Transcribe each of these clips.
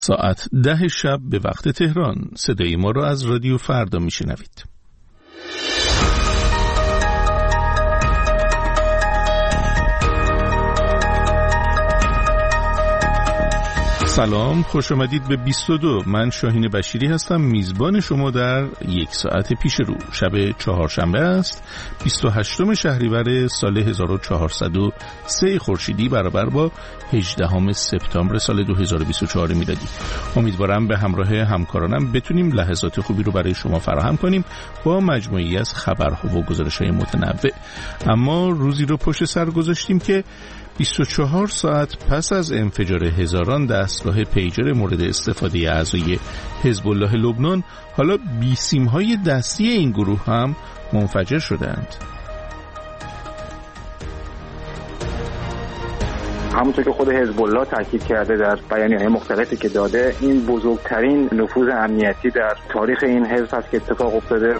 ساعت 10 شب به وقت تهران. صدای ما را از رادیو فردا میشنوید. سلام، خوش آمدید به 22. من شاهین بشیری هستم، میزبان شما در یک ساعت پیش رو. شب چهارشنبه است، 28 شهریور سال 1403 خورشیدی برابر با 18 سپتامبر سال 2024 میلادی. امیدوارم به همراه همکارانم بتونیم لحظات خوبی رو برای شما فراهم کنیم با مجموعی از خبرها و گزارش‌های متنوع. اما روزی رو پشت سر گذاشتیم که 24 ساعت پس از انفجار هزاران دستگاه پیجر مورد استفاده اعضای حزب الله لبنان، حالا بیسیم‌های دستی این گروه هم منفجر شدند. همونطور که خود حزب الله تاکید کرده در بیانیه‌های مختلفی که داده، این بزرگترین نفوذ امنیتی در تاریخ این حزب است که اتفاق افتاده.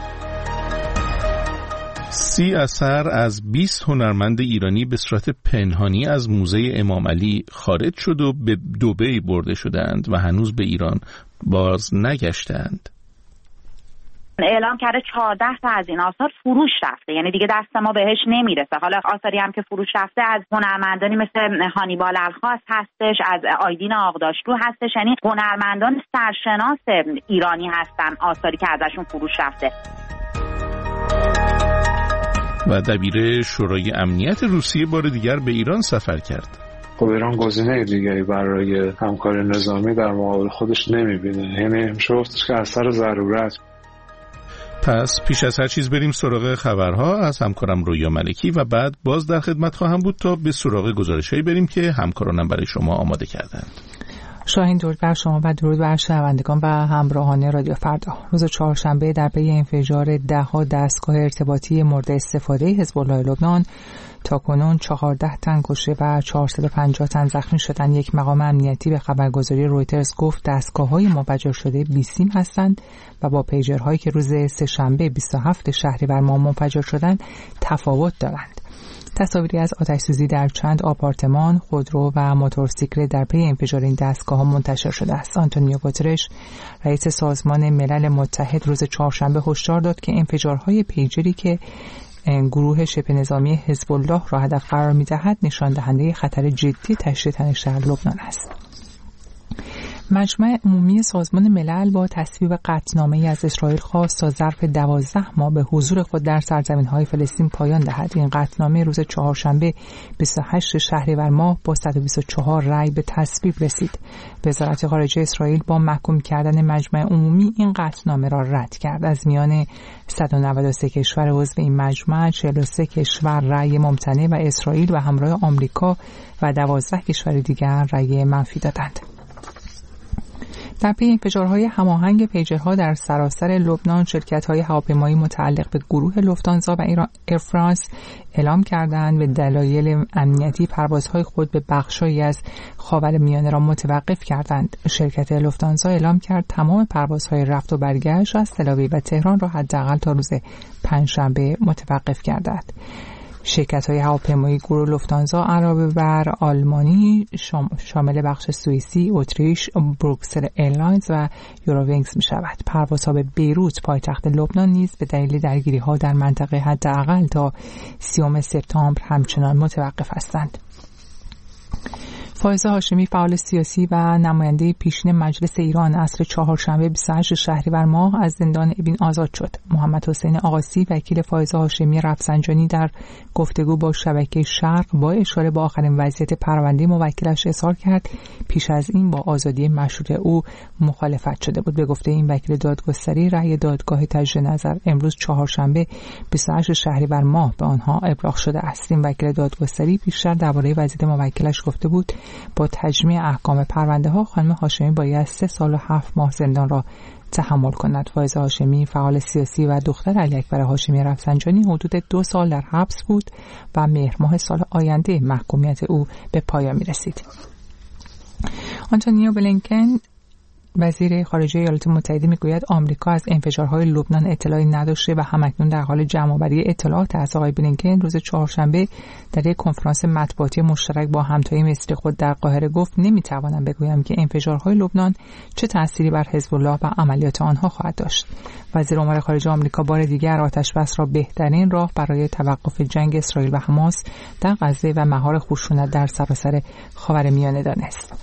30 اثر از 20 هنرمند ایرانی به صورت پنهانی از موزه امام علی خارج شد و به دبی برده شدند و هنوز به ایران باز نگشتند. اعلام کرده 14 تا از این آثار فروش رفته، یعنی دیگه دست ما بهش نمیرسه. حالا آثاری هم که فروش رفته از هنرمندانی مثل هانیبال الخاص هستش، از آیدین آقداشلو هستش، یعنی هنرمندان سرشناس ایرانی هستن آثاری که ازشون فروش رفته. و دبیر شورای امنیت روسیه بار دیگر به ایران سفر کرد. خب ایران گزینه دیگری برای همکاری نظامی در مقابل خودش نمیبینه، یعنی میشه گفتش که از سر ضرورت. پس پیش از هر چیز بریم سراغ خبرها از همکارم رویا ملکی و بعد باز در خدمت خواهم بود تا به سراغ گزارش‌هایی بریم که همکارانم برای شما آماده کردند. شاهین، درود بر شما و درود بر شنوندگان و همراهان رادیو فردا. روز چهارشنبه در پی انفجار ده‌ها دستگاه ارتباطی مورد استفاده حزب الله لبنان تاکنون 14 تن کشته و 450 تن زخمی شدند. یک مقام امنیتی به خبرگزاری رویترز گفت دستگاه‌های منفجر شده بیسیم هستند و با پیجرهایی که روز سه‌شنبه 27 شهریور ماه منفجر شدند تفاوت دارند. تصاویری از آتش‌سوزی در چند آپارتمان، خودرو و موتورسیکلت در پی انفجار این دستگاه‌ها منتشر شده است. آنتونیو گوترش، رئیس سازمان ملل متحد، روز چهارشنبه هشدار داد که انفجارهای پیجری که گروه شبه نظامی حزب الله را هدف قرار می‌دهد نشان دهنده خطر جدی تشدید تنش در لبنان است. مجمع عمومی سازمان ملل با تصویب قطعنامه‌ای از اسرائیل خواست تا ظرف 12 ماه به حضور خود در سرزمین‌های فلسطین پایان دهد. این قطعنامه روز چهارشنبه 28 شهریور ماه با 124 رأی به تصویب رسید. وزارت خارجه اسرائیل با محکوم کردن مجمع عمومی این قطعنامه را رد کرد. از میان 193 کشور عضو این مجمع 43 کشور رأی ممتنع و اسرائیل و همراه آمریکا و 12 کشور دیگر رأی منفی دادند. در پی انفجارهای هماهنگ پیجرها در سراسر لبنان، شرکت‌های هواپیمایی متعلق به گروه لوفتانزا و ایر فرانس اعلام کردند به دلایل امنیتی پروازهای خود به بخش‌هایی از خاورمیانه را متوقف کردند. شرکت لوفتانزا اعلام کرد تمام پروازهای رفت و برگشت از تل‌آویو و تهران را حداقل تا روز پنجشنبه متوقف کردند. شرکت‌های هواپیمایی گروه لوفتانزا علاوه بر آلمانی شامل بخش سوئیسی، اتریش، بروکسل ایرلاینز و یورووینگز می‌شود. پروازها به بیروت پایتخت لبنان نیز به دلیل درگیری‌ها در منطقه حداقل تا 30 سپتامبر همچنان متوقف هستند. فائزه هاشمی، فعال سیاسی و نماینده پیشین مجلس ایران، عصر چهارشنبه 28 شهریور ماه از زندان اوین آزاد شد. محمد حسین آقاسی، وکیل فائزه هاشمی رفسنجانی، در گفتگو با شبکه شرق با اشاره به آخرین وضعیت پرونده موکلش اظهار کرد پیش از این با آزادی مشروط او مخالفت شده بود. به گفته این وکیل دادگستری، رأی دادگاه تجدید نظر امروز چهارشنبه 28 شهریور ماه به آنها ابلاغ شده است. این وکیل دادگستری پیشتر درباره وضعیت موکلش گفته بود با تجمیع احکام پرونده ها خانم هاشمی باید 3 سال و 7 ماه زندان را تحمل کند. فائزه هاشمی، فعال سیاسی و دختر علی اکبر هاشمی رفسنجانی، حدود 2 سال در حبس بود و مهر ماه سال آینده محکومیت او به پایان می رسید. آنتونیو بلینکن، وزیر خارجه ایالات متحده میگوید آمریکا از انفجارهای لبنان اطلاعی نداشته و همکنون در حال جمع‌آوری اطلاعات است. آقای بلینکن روز چهارشنبه در یک کنفرانس مطبوعاتی مشترک با همتای مصری خود در قاهره گفت نمیتوانم بگویم که انفجارهای لبنان چه تأثیری بر حزب الله و عملیات آنها خواهد داشت. وزیر امور خارجه آمریکا بار دیگر آتش‌بس را بهترین راه برای توقف جنگ اسرائیل و حماس در غزه و مهار خشونت در سراسر خاورمیانه دانست.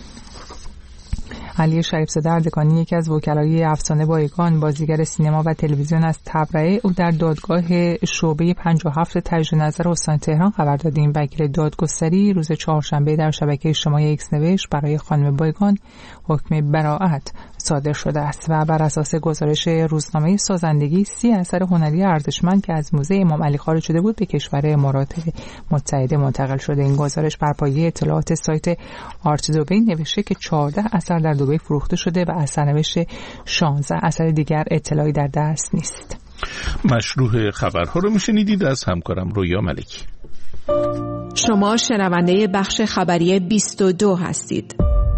علی شریف‌زاده اردکانی یکی از وکلای افسانه بایگان بازیگر سینما و تلویزیون از تبرئه او در دادگاه شعبه 57 تجدید نظر استان تهران خبر داد. این وکیل دادگستری روز چهارشنبه در شبکه اجتماعی ایکس نوشت برای خانم بایگان حکم براءت صادر شده است و بر اساس گزارش روزنامه سازندگی 30 اثر هنری ارزشمند که از موزه امام علی خارج شده بود به کشور امارات متحده منتقل شده. این گزارش بر پایه اطلاعات سایت آرت دبی نوشته که 14 اثر در دبی فروخته شده و اثرنوشت 16 اثر دیگر اطلاعی در دست نیست. مشروع خبرها رو میشنیدید از همکارم رویا ملکی. شما شنونده بخش خبری 22 هستید.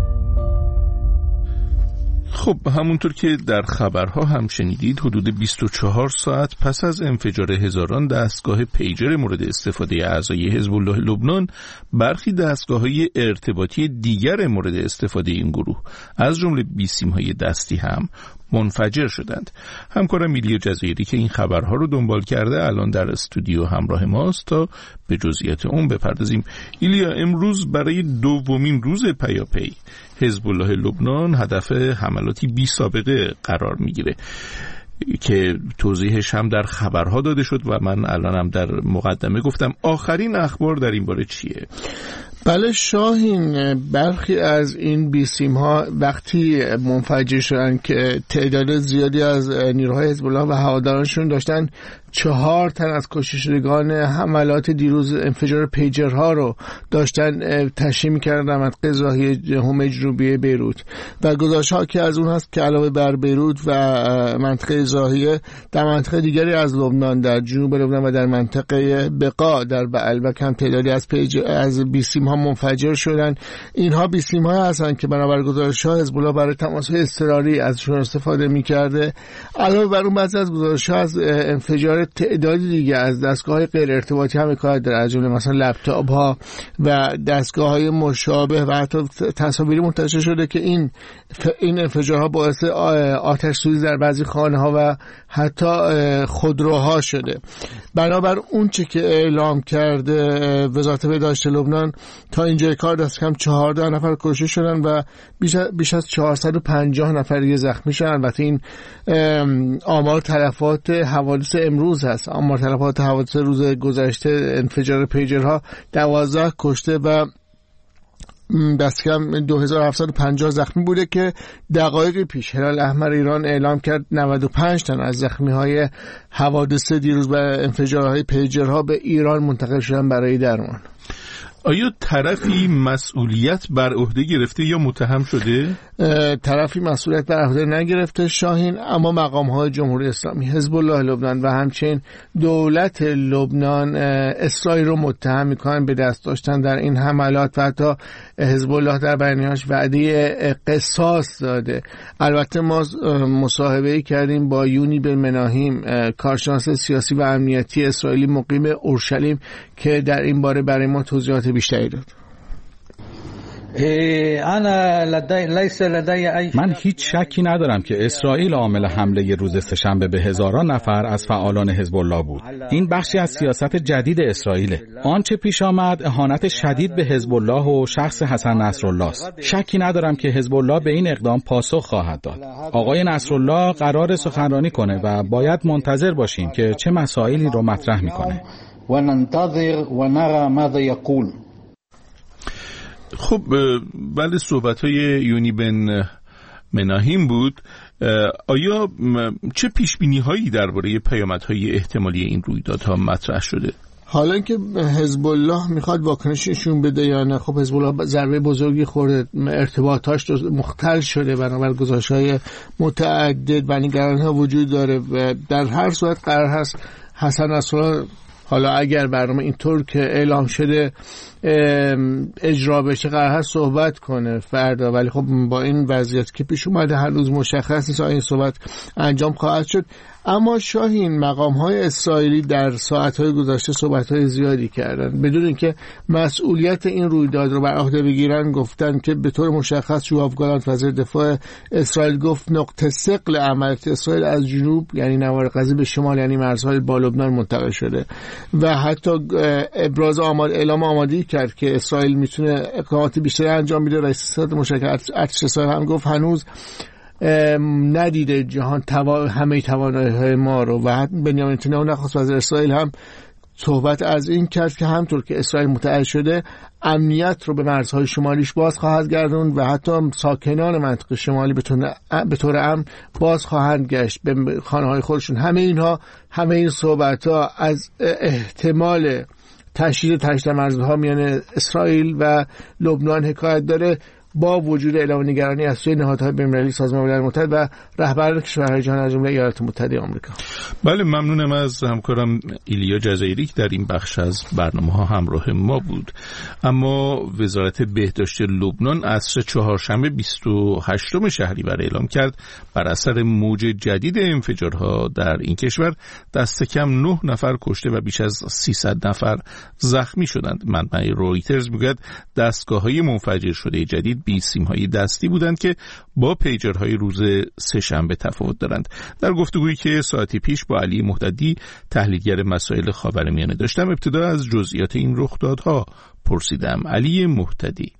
خب همونطور که در خبرها هم شنیدید حدود 24 ساعت پس از انفجار هزاران دستگاه پیجر مورد استفاده اعضای حزب الله لبنان، برخی دستگاه‌های ارتباطی دیگر مورد استفاده این گروه از جمله بیسیم‌های دستی هم منفجر شدند. همکارم میلیا جزایری که این خبرها رو دنبال کرده الان در استودیو همراه ماست تا به جزئیات اون بپردازیم. ایلیا، امروز برای دومین روز پیاپی حزب الله لبنان هدف حملاتی بی سابقه قرار میگیره که توضیحش هم در خبرها داده شد و من الانم در مقدمه گفتم. آخرین اخبار در این باره چیه؟ بله شاهین، برخی از این بیسیم ها وقتی منفجر شدن که تعداد زیادی از نیروهای حزب الله و هوادارانشون داشتن 4 تن از کشته شدگان حملات دیروز انفجار پیجرها رو داشتن تشریح می‌کردن در منطقه زاهیه حومه جنوبی بیروت و گزارش‌ها که از اون هست که علاوه بر بیروت و منطقه زاهیه در منطقه دیگری از لبنان در جنوب لبنان و در منطقه بقا در بعل کم تعدادی از بیسیم ها منفجر شدن. اینها بیسیم ها هستن که بنابر گزارش‌ها حزب الله برای تماس‌های اضطراری ازشون استفاده می‌کرده. علاوه بر اون بعضی از گزارش‌ها از انفجار تعدادی دیگه از دستگاه‌های غیر ارتباطی هم کار در از جمله مثلا لپتاپ‌ها و دستگاه‌های مشابه و حتی تصاویری منتشر شده که این انفجارها باعث آتش سوزی در بعضی خانه‌ها و حتی خودروها شده. بنابر اون چه که اعلام کرده وزارت بهداشت لبنان تا اینجای کار دست کم 14 نفر کشته شدن و بیش از 450 نفر دیگه زخمی شدن. البته این آمار تلفات حوادث امروز هست. آمار تلفات حوادث روز گذشته انفجار پیجرها 12 کشته و دست کم 2750 زخمی بوده که دقایقی پیش هلال احمر ایران اعلام کرد 95 تن از زخمی‌های حوادث دیروز و انفجارهای پیجرها به ایران منتقل شدن برای درمان. آیا طرفی مسئولیت بر عهده گرفته یا متهم شده؟ طرفی مسئولیت بر عهده نگرفته شاهین، اما مقام‌های جمهوری اسلامی، حزب الله لبنان و همچنین دولت لبنان اسرائیل رو متهم می‌کنن به دست داشتن در این حملات و حتی حزب الله در بیانیه‌اش وعده قصاص داده. البته ما مصاحبه‌ای کردیم با یونی بن مناهیم، کارشناس سیاسی و امنیتی اسرائیلی مقیم اورشلیم که در این باره برای ما توضیحات بیشتری داد. من هیچ شکی ندارم که اسرائیل عامل حمله روز سه‌شنبه به هزاران نفر از فعالان حزب الله بود. این بخشی از سیاست جدید اسرائیل. آنچه پیش آمد اهانت شدید به حزب الله و شخص حسن نصرالله است. شکی ندارم که حزب الله به این اقدام پاسخ خواهد داد. آقای نصرالله قرار سخنرانی کنه و باید منتظر باشیم که چه مسائلی رو مطرح میکنه. و ننتظر و نرى ماذا یقول. خب بله، صحبت‌های یونی بن مناهیم بود. آیا چه پیشبینی‌هایی درباره پیامدهای احتمالی این رویدادها مطرح شده؟ حالا که حزب الله میخواد واکنششون بده یا نه، خب حزب الله ضربه بزرگی خورده، ارتباطاش مختل شده بنابر گزارش‌های متعدد و نگرانی‌ها وجود داره و در هر صورت قرار هست حسن نصرالله حالا اگر برنامه اینطور که اعلام شده اجرا بشه قرار هست صحبت کنه فردا، ولی خب با این وضعیت که پیش اومده هنوز مشخص نیست این صحبت انجام خواهد شد. اما شاهین، مقام‌های اسرائیلی در ساعت‌های گذشته صحبت‌های زیادی کردن بدون اینکه مسئولیت این رویداد رو بر عهده بگیرن. گفتن که به طور مشخص یوآف گالانت وزیر دفاع اسرائیل گفت نقطه ثقل عملیات اسرائیل از جنوب یعنی نوار غزه به شمال یعنی مرزهای با لبنان منتقل شده و حتی اعلام آمادگی کرد که اسرائیل میتونه اقدامات بیشتری انجام بده. رئیس ستاد مشترک ارتش اسرائیل هم گفت هنوز ندیده جهان همه توانایی‌های ما رو و بنیامین نتانیاهو نخست وزیر اسرائیل هم صحبت از این کرد که همطور که اسرائیل متعهد شده امنیت رو به مرزهای شمالیش باز خواهد گردوند و حتی ساکنان منطقه شمالی به طور امن باز خواهند گشت به خانه‌های خودشون. همه این صحبت‌ها از احتمال تشدید مرزها میان اسرائیل و لبنان حکایت داره، با وجود اعلام نگرانی از سوی نهادهای بین‌المللی، سازمان ملل متحد و رهبران کشورهای جهان از جمله ایالات متحده آمریکا. بله، ممنونم از همکارم ایلیا جزایری که در این بخش از برنامه‌ها همراه ما بود. اما وزارت بهداشت لبنان عصر چهارشنبه 28 شهریور اعلام کرد بر اثر موج جدید انفجارها در این کشور دست کم 9 نفر کشته و بیش از 300 نفر زخمی شدند. منبع رویترز میگوید دستگاه‌های منفجر شده جدید بیسیم‌های دستی بودند که با پیجرهای روز سه‌شنبه تفاوت دارند. در گفتگویی که ساعتی پیش با علی مهتدی تحلیلگر مسائل خاورمیانه داشتم، ابتدا از جزئیات این رخدادها پرسیدم. علی مهتدی: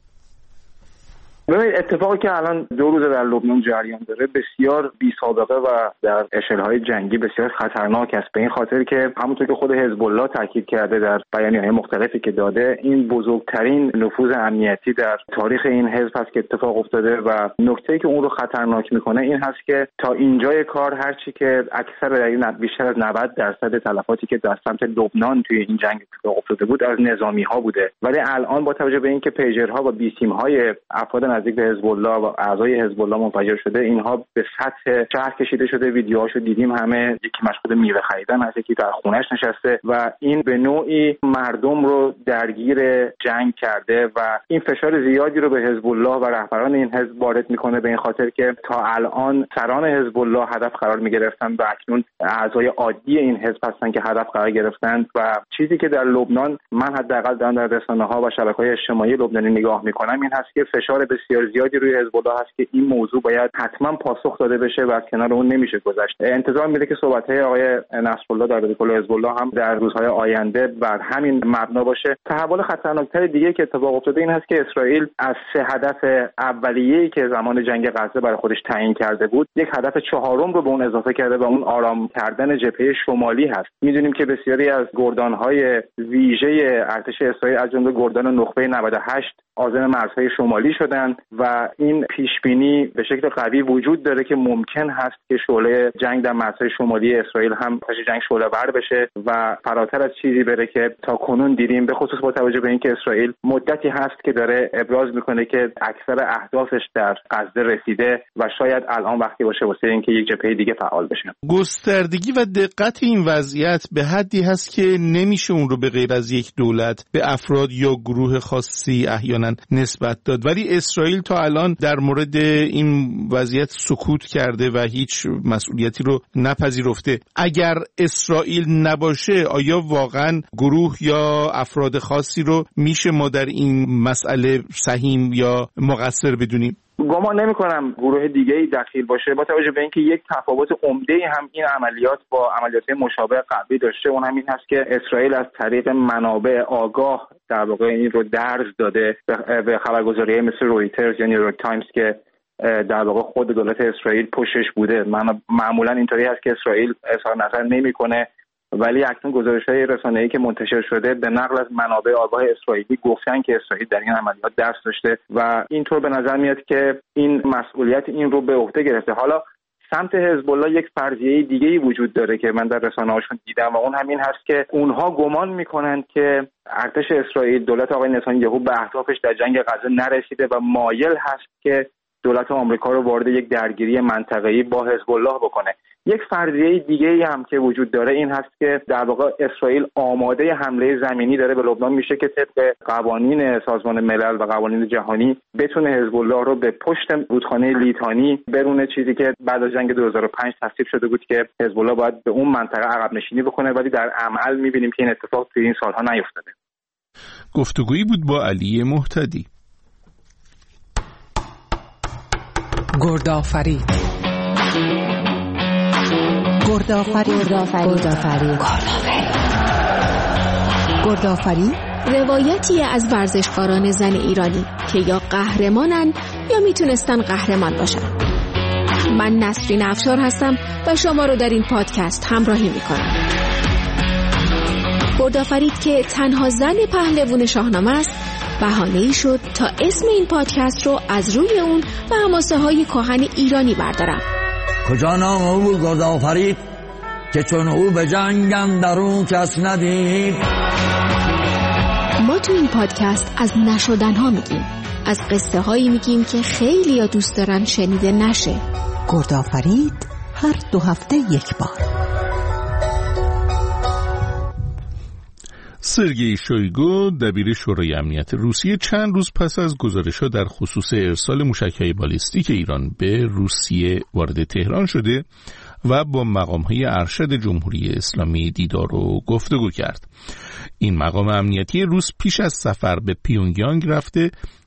ببینید، اتفاقی که الان 2 روز در لبنان جریان داره بسیار بی سابقه و در اشل‌های جنگی بسیار خطرناک است، به این خاطر که همونطور که خود حزب الله تاکید کرده در بیانیه‌های مختلفی که داده، این بزرگترین نفوذ امنیتی در تاریخ این حزب است که اتفاق افتاده و نکته‌ای که اون رو خطرناک میکنه این هست که تا اینجای کار هرچی که بیشتر از 90% تلفاتی که در سمت لبنان توی این جنگ اتفاق افتاده بود از نظامی‌ها بوده، ولی الان با توجه به اینکه پیجرها و بیسیم‌های افراد نزدیک به حزب الله و اعضای حزب الله منفجر شده، اینها به سطح شهر کشیده شده. ویدیوهاشو دیدیم، همه یکی مشغول میوه خریدن هست، یکی در خونه‌اش نشسته و این به نوعی مردم رو درگیر جنگ کرده و این فشار زیادی رو به حزب الله و رهبران این حزب وارد میکنه، به این خاطر که تا الان سران حزب الله هدف قرار میگرفتن و اکنون اعضای عادی این حزب هستن که هدف قرار گرفتن. و چیزی که در لبنان من حداقل در رسانه‌ها و شبکه‌های اجتماعی لبنانی نگاه میکنم این هست که فشار بسیار زیادی روی حزب الله هست که این موضوع باید حتما پاسخ داده بشه و از کنار اون نمیشه گذشت. انتظار میره که صحبت‌های آقای نصرالله در کل حزب الله هم در روزهای آینده بر همین مبنا باشه. تحول خطرناکتر دیگه که اتفاق افتاده این هست که اسرائیل از 3 هدف اولیه‌ای که زمان جنگ غزه برای خودش تعیین کرده بود، یک هدف چهارم رو به اون اضافه کرده و اون آرام کردن جبهه شمالی هست. میدونیم که بسیاری از گردان‌های ویژه ارتش اسرائیل از جمله گردان نخبه 98 عازم مرزهای شمالی شدن و این پیشبینی به شکل قوی وجود داره که ممکن هست که شعله جنگ در مرزهای شمالی اسرائیل هم جنگ شعله‌ور بشه و فراتر از چیزی بره که تا کنون دیدیم، به خصوص با توجه به اینکه اسرائیل مدتی هست که داره ابراز میکنه که اکثر اهدافش در غزه رسیده و شاید الان وقتی باشه واسه اینکه یک جبهه دیگه فعال بشه. گستردگی و دقت این وضعیت به حدی هست که نمیشه اون رو به غیر از یک دولت به افراد یا گروه خاصی احیانا نسبت داد، ولی اسرائیل تا الان در مورد این وضعیت سکوت کرده و هیچ مسئولیتی رو نپذیرفته. اگر اسرائیل نباشه آیا واقعا گروه یا افراد خاصی رو میشه ما در این مسئله سهیم یا مقصر بدونیم؟ گمان نمی‌کنم گروه دیگه‌ای دخیل باشه، با توجه به اینکه یک تفاوت عمده‌ای هم این عملیات با عملیات مشابه قبلی داشته، اون هم این هست که اسرائیل از طریق منابع آگاه در واقع این رو درز داده به خبرگزاری‌های مثل رویترز یا نیویورک تایمز که در واقع خود دولت اسرائیل پشتش بوده. معمولا اینطوری هست که اسرائیل اظهار نظر نمی‌کنه، ولی اکنون گزارش‌های رسانه‌ای که منتشر شده به نقل از منابع آگاه اسرائیلی گفتن که اسرائیل در این عملیات دست داشته و اینطور به نظر میاد که این مسئولیت این رو به عهده گرفته. حالا سمت حزب الله یک فرضیه دیگه‌ای وجود داره که من در رسانه‌هاشون دیدم و اون همین هست که اونها گمان میکنن که ارتش اسرائیل، دولت آقای نتانیاهو به اهدافش در جنگ غزه نرسیده و مایل هست که دولت آمریکا رو وارد یک درگیری منطقه‌ای با حزب الله بکنه. یک فرضیه دیگه ای هم که وجود داره این هست که در واقع اسرائیل آماده حمله زمینی داره به لبنان میشه که طبق قوانین سازمان ملل و قوانین جهانی بتونه حزب الله رو به پشت رودخانه لیتانی برونه، چیزی که بعد از جنگ 2005 تصویب شده بود که حزب الله باید به اون منطقه عقب نشینی بکنه، ولی در عمل میبینیم که این اتفاق توی این سالها نیفتاده. گفتگویی بود با علی مهتدی. گردآفرید. گردآفرید روایتی از ورزشکاران زن ایرانی که یا قهرمانن یا میتونستن قهرمان باشن. من نسرین افشار هستم و شما رو در این پادکست همراهی میکنم. گردآفرید که تنها زن پهلوان شاهنامه است، بهانه‌ای شد تا اسم این پادکست رو از روی اون و حماسه‌های کهن ایرانی بردارم. کجا نام او گردآفرید که چون او به جنگ اندرون کس ندید. ما تو این پادکست از نشدن‌ها میگیم، از قصه هایی میگیم که خیلی ها دوست دارن شنیده نشه. گردآفرید هر 2 هفته یک بار. سرگئی شویگو دبیر شورای امنیت روسیه چند روز پس از گزارش‌ها در خصوص ارسال موشک‌های بالستیک ایران به روسیه وارد تهران شده و با مقام‌های ارشد جمهوری اسلامی دیدار و گفتگو کرد. این مقام امنیتی روس پیش از سفر به پیونگیانگ رفته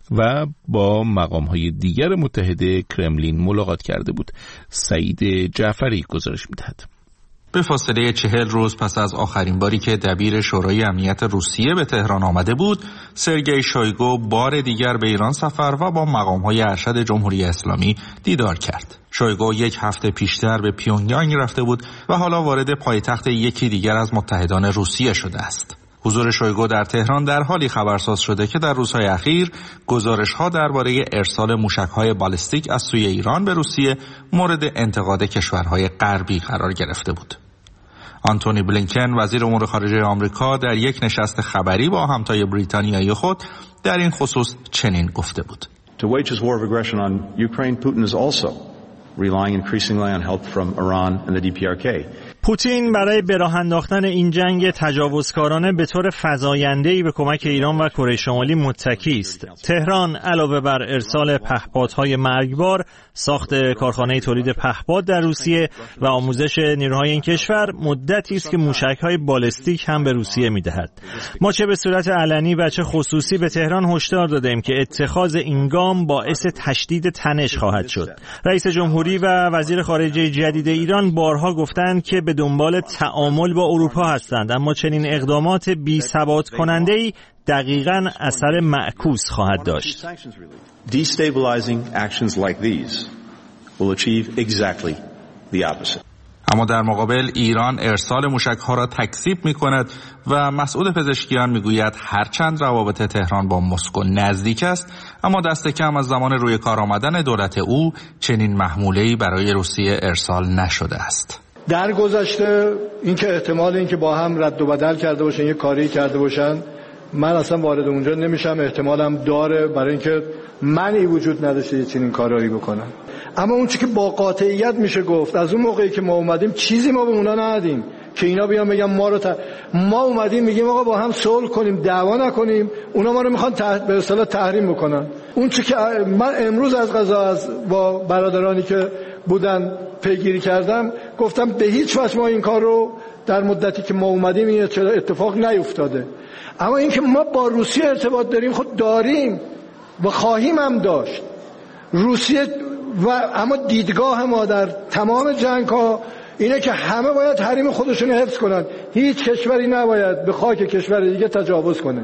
و با مقام‌های دیگر متحد کرملین ملاقات کرده بود. سعید جعفری گزارش می‌دهد. به فاصله 40 روز پس از آخرین باری که دبیر شورای امنیت روسیه به تهران آمده بود، سرگئی شویگو بار دیگر به ایران سفر و با مقام‌های ارشد جمهوری اسلامی دیدار کرد. شویگو 1 هفته پیشتر به پیونگیانگ رفته بود و حالا وارد پایتخت یکی دیگر از متحدان روسیه شده است. حضور شویگو در تهران در حالی خبرساز شده که در روزهای اخیر گزارش‌ها درباره ارسال موشک‌های بالستیک از سوی ایران به روسیه مورد انتقاد کشورهای غربی قرار گرفته بود. آنتونی بلینکن وزیر امور خارجه آمریکا در یک نشست خبری با همتای بریتانیایی خود در این خصوص چنین گفته بود: To wage his war of aggression on Ukraine, Putin is also relying increasingly on help from Iran and the DPRK. پوتین برای به راه انداختن این جنگ تجاوزکارانه به طور فزاینده‌ای به کمک ایران و کره شمالی متکی است. تهران علاوه بر ارسال پهپادهای مرگبار، ساخت کارخانه تولید پهپاد در روسیه و آموزش نیروهای این کشور، مدتی است که موشک‌های بالستیک هم به روسیه می‌دهد. ما چه به صورت علنی و چه خصوصی به تهران هشدار دادیم که اتخاذ این گام باعث تشدید تنش خواهد شد. رئیس جمهوری و وزیر خارجه جدید ایران بارها گفتند که به دنبال تعامل با اروپا هستند، اما چنین اقدامات بی‌ثبات کننده‌ای دقیقاً اثر معکوس خواهد داشت. Destabilizing actions like these will achieve exactly the opposite. اما در مقابل ایران ارسال موشک‌ها را تکذیب می‌کند و مسئول پزشکیان می‌گوید هرچند روابط تهران با مسکو نزدیک است، اما دست کم از زمان روی کار آمدن دولت او چنین محموله‌ای برای روسیه ارسال نشده است. در گذشته اینکه احتمال اینکه با هم رد و بدل کرده باشن، یه کاری کرده باشن، من اصلا وارد اونجا نمیشم. احتمالم داره برای اینکه منی وجود نداشته یه چنین کارایی بکنم. اما اون چیزی که با قاطعیت میشه گفت، از اون موقعی که ما اومدیم چیزی ما به اونا ندادیم که اینا بیان بگن ما اومدیم میگیم آقا با هم صلح کنیم، دعوا نکنیم، اونا ما رو میخوان به اصطلاح تحریم بکنن. اون چیزی که من امروز از قضا با برادرانی که بودن پیگیری کردم، گفتم به هیچ وجه ما این کار رو در مدتی که ما اومدیم این اتفاق نیفتاده. اما اینکه ما با روسیه ارتباط داریم، خود داریم و خواهیم هم داشت. روسیه و اما دیدگاه ما در تمام جنگ ها اینه که همه باید حریم خودشون حفظ کنن. هیچ کشوری نباید به خاک کشور دیگه تجاوز کنه.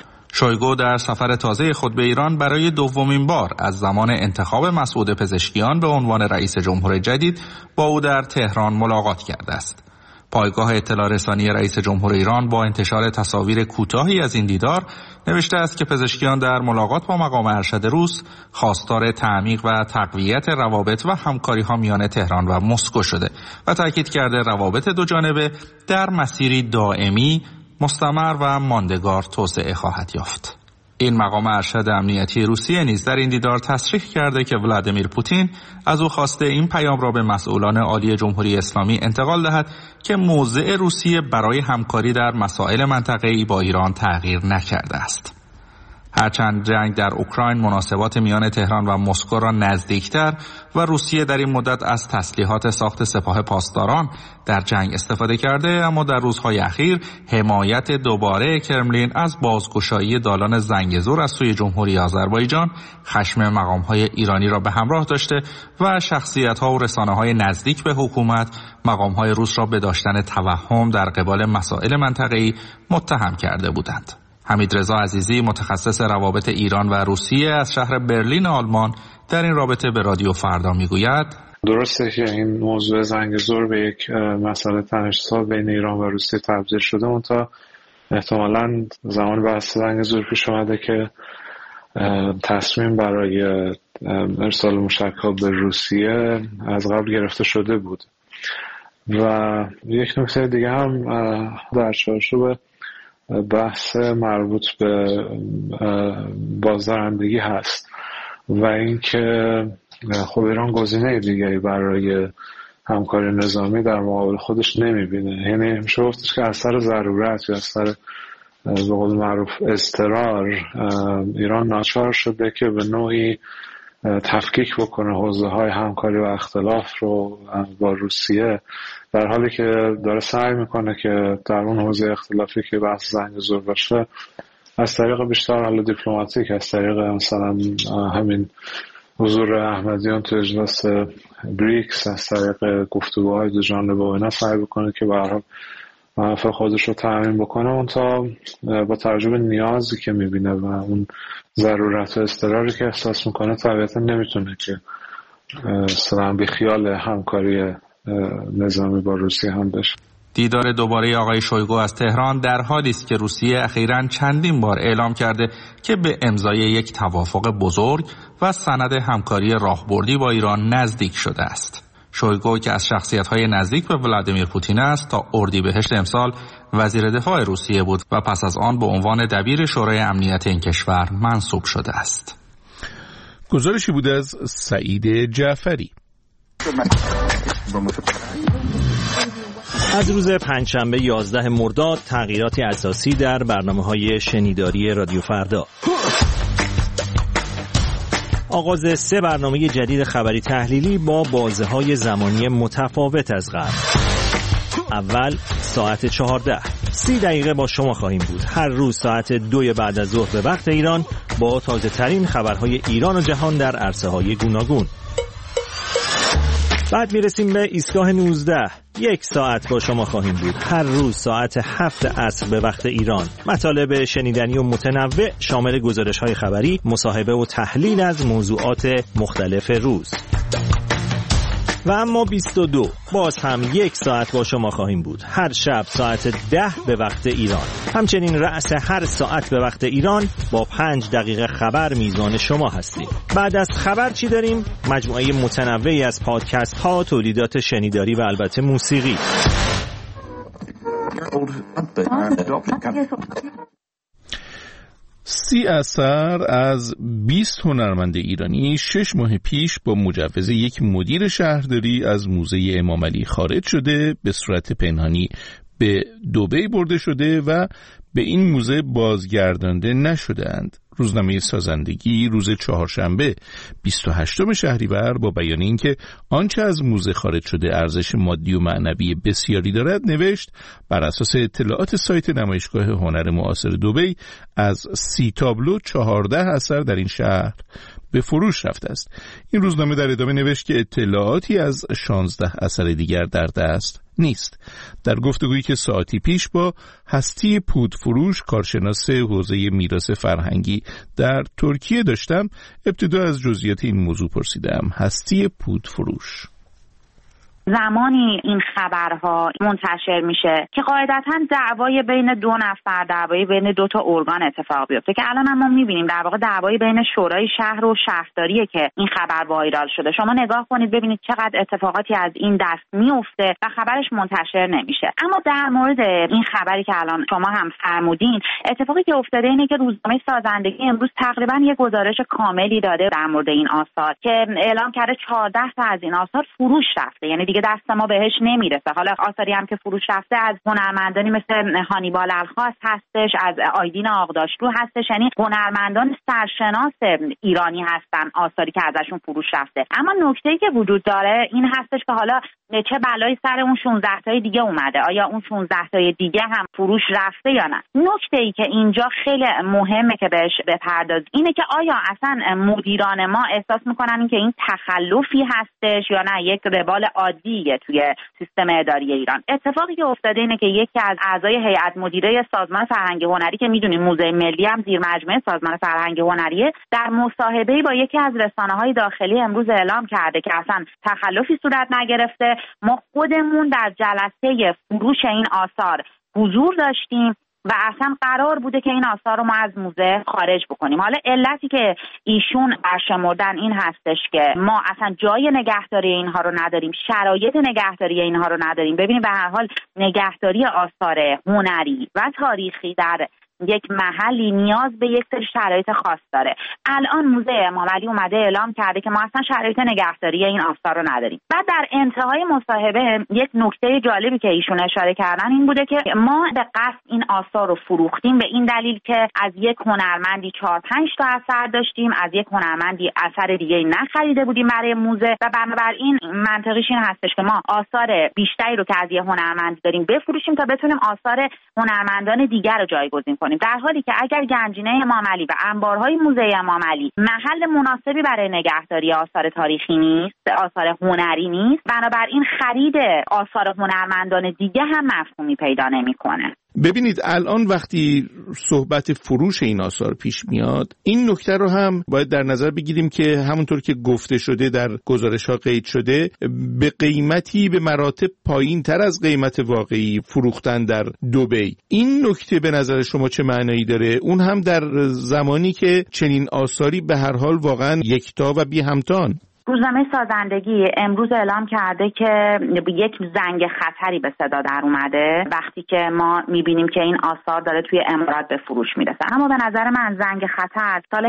شویگو در سفر تازه خود به ایران برای دومین بار از زمان انتخاب مسعود پزشکیان به عنوان رئیس جمهور جدید با او در تهران ملاقات کرده است. پایگاه اطلاع رسانی رئیس جمهور ایران با انتشار تصاویر کوتاهی از این دیدار نوشته است که پزشکیان در ملاقات با مقام ارشد روس خواستار تعمیق و تقویت روابط و همکاری‌ها میان تهران و مسکو شده و تاکید کرده روابط دو جانبه در مسیری دائمی، مستمر و ماندگار توسعه خواهد یافت. این مقام ارشد امنیتی روسیه نیز در این دیدار تصریح کرده که ولادیمیر پوتین از او خواسته این پیام را به مسئولان عالی جمهوری اسلامی انتقال دهد که موضع روسیه برای همکاری در مسائل منطقه‌ای با ایران تغییر نکرده است. هرچند جنگ در اوکراین مناسبات میان تهران و مسکو را نزدیکتر و روسیه در این مدت از تسلیحات ساخت سپاه پاسداران در جنگ استفاده کرده، اما در روزهای اخیر حمایت دوباره کرملین از بازگشایی دالان زنگزور از سوی جمهوری آذربایجان خشم مقام‌های ایرانی را به همراه داشته و شخصیت‌ها و رسانه‌های نزدیک به حکومت مقام‌های روس را به داشتن توهم در قبال مسائل منطقه‌ای متهم کرده بودند. حمیدرضا عزیزی متخصص روابط ایران و روسیه از شهر برلین آلمان در این رابطه به رادیو فردا میگوید درسته که این موضوع زنگزور به یک مسئله تنش‌زا بین ایران و روسیه تبدیل شده، منتها احتمالاً زمان بحث زنگزور پیش اومده که تصمیم برای ارسال موشک‌ها به روسیه از قبل گرفته شده بود. و یک نکته دیگه هم در چارچوب بحث مربوط به بازدارندگی هست و اینکه خب ایران گزینه دیگری برای همکاری نظامی در مقابل خودش نمیبینه. یعنی میشه گفتش که از سر ضرورت یا از سر به قول معروف اضطرار ایران ناچار شده که به نوعی تفکیک بکنه حوزه‌های همکاری و اختلاف رو با روسیه، در حالی که داره سعی میکنه که در اون حوزه اختلافی که بحث زنگزور باشه از طریق بیشتر حالا دیپلماتیک، از طریق مثلا همین حضور احمدیان تو اجلاس بریکس، از طریق گفتگوهای دو جانبه و اینا سعی بکنه که به هر حال منافع خودش رو تامین بکنه، اون تا با توجه به نیازی که میبینه و اون ضرورت و اضطراری که احساس میکنه طبیعتا نمیتونه که مثلا بی خیال همکاری نظامی با روسیه هم بشه. دیدار دوباره آقای شویگو از تهران در حالی است که روسیه اخیراً چندین بار اعلام کرده که به امضای یک توافق بزرگ و سند همکاری راهبردی با ایران نزدیک شده است. شویگو که از شخصیت‌های نزدیک به ولادیمیر پوتین است تا اردیبهشت امسال وزیر دفاع روسیه بود و پس از آن به عنوان دبیر شورای امنیت این کشور منصوب شده است. گزارشی بود از سعید جعفری. از روز پنجشنبه 11 مرداد تغییراتی اساسی در برنامه‌های شنیداری رادیو فردا. آغاز 3 برنامه جدید خبری تحلیلی با بازه‌های زمانی متفاوت از قبل. اول ساعت 14 30 دقیقه با شما خواهیم بود. هر روز ساعت 2 بعد از ظهر به وقت ایران با تازه ترین خبرهای ایران و جهان در عرصه‌های گوناگون. بعد میرسیم به ایستگاه 19. 1 ساعت با شما خواهیم بود. هر روز ساعت 7 عصر به وقت ایران. مطالب شنیدنی و متنوع شامل گزارش‌های خبری، مصاحبه و تحلیل از موضوعات مختلف روز. و اما 22 باز هم 1 ساعت با شما خواهیم بود. هر شب ساعت 10 به وقت ایران. همچنین رأس هر ساعت به وقت ایران با 5 دقیقه خبر میزان شما هستیم. بعد از خبر چی داریم؟ مجموعه متنوعی از پادکست ها، تولیدات شنیداری و البته موسیقی. سی اثر از 20 هنرمند ایرانی 6 ماه پیش با مجوز یک مدیر شهرداری از موزه امام علی خارج شده، به صورت پنهانی به دبی برده شده و به این موزه بازگردانده نشده‌اند. روزنامه سازندگی روز چهارشنبه 28 شهریور با بیان اینکه آنچه از موزه خارج شده ارزش مادی و معنوی بسیاری دارد نوشت بر اساس اطلاعات سایت نمایشگاه هنر معاصر دبی از 30 تابلو 14 اثر در این شهر به فروش رفته است. این روزنامه در ادامه نوشت که اطلاعاتی از 16 اثر دیگر در دست نیست. در گفتگویی که ساعتی پیش با هستی پودفروش کارشناس حوزه میراث فرهنگی در ترکیه داشتم، ابتدا از جزئیات این موضوع پرسیدم. هستی پودفروش: زمانی این خبرها منتشر میشه که قاعدتاً دعوای بین دو نفر، دعوای بین دو تا ارگان اتفاق بیفته که الان هم ما میبینیم در واقع دعوای بین شورای شهر و شهرداریه که این خبر وایرال شده. شما نگاه کنید ببینید چقدر اتفاقاتی از این دست میفته و خبرش منتشر نمیشه. اما در مورد این خبری که الان شما هم فرمودین، اتفاقی که افتاده اینه که روزنامه سازندگی امروز تقریبا یک گزارش کاملی داده در مورد این آثار که اعلام کرده 14 تا از این آثار فروش رفته، یعنی دیگه دست ما بهش نمیرسه. حالا آثاری هم که فروش رفته از هنرمندانی مثل هانیبال الخاص هستش، از آیدین آغداشلو هستش، یعنی هنرمندان سرشناس ایرانی هستن آثاری که ازشون فروش رفته. اما نکته‌ای که وجود داره این هستش که حالا چه بلایی سر اون 16 تای دیگه اومده، آیا اون 16 تای دیگه هم فروش رفته یا نه؟ نکته‌ای که اینجا خیلی مهمه که بهش بپرداز اینه که آیا اصلا مدیران ما احساس میکنن که این تخلفی هستش یا نه یک روال عادیه توی سیستم اداری ایران. اتفاقی که افتاده اینه که یکی از اعضای هیئت مدیره سازمان فرهنگ هنری که میدونیم موزه ملی هم زیر مجموعه سازمان فرهنگ هنریه، در مصاحبه‌ای با یکی از رسانه‌های داخلی امروز اعلام کرده که اصلا تخلفی صورت نگرفته. ما خودمون در جلسه فروش این آثار حضور داشتیم و اصلا قرار بوده که این آثار رو ما از موزه خارج بکنیم. حالا علتی که ایشون برشمردن این هستش که ما اصلا جای نگهداری اینها رو نداریم، شرایط نگهداری اینها رو نداریم. ببینید به هر حال نگهداری آثار هنری و تاریخی در یک محلی نیاز به یک سری شرایط خاص داره. الان موزه امام علی اومده اعلام کرده که ما اصلا شرایط نگهداری این آثار رو نداریم. بعد در انتهای مصاحبه یک نکته جالبی که ایشون اشاره کردن این بوده که ما به قصد این آثار رو فروختیم به این دلیل که از یک هنرمندی 4-5 تا اثر داشتیم، از یک هنرمندی اثر دیگه نخریده بودیم برای موزه و بنابراین منطقیش این هستش که ما آثار بیشتری رو که از یه هنرمند داریم بفروشیم تا بتونیم آثار هنرمندان دیگر رو جایگزین کنیم. در حالی که اگر گنجینه امام علی و انبارهای موزه امام علی محل مناسبی برای نگهداری آثار تاریخی نیست، آثار هنری نیست، بنابراین خرید آثار هنرمندان دیگه هم مفهومی پیدا نمی‌کنه. ببینید الان وقتی صحبت فروش این آثار پیش میاد، این نکته رو هم باید در نظر بگیریم که همونطور که گفته شده در گزارش‌ها قید شده به قیمتی به مراتب پایین تر از قیمت واقعی فروختن در دبی. این نکته به نظر شما چه معنایی داره؟ اون هم در زمانی که چنین آثاری به هر حال واقعا یکتا و بی همتان. روزنامه سازندگی امروز اعلام کرده که یک زنگ خطری به صدا در اومده وقتی که ما میبینیم که این آثار داره توی امارات به فروش میرسه. اما به نظر من زنگ خطر سال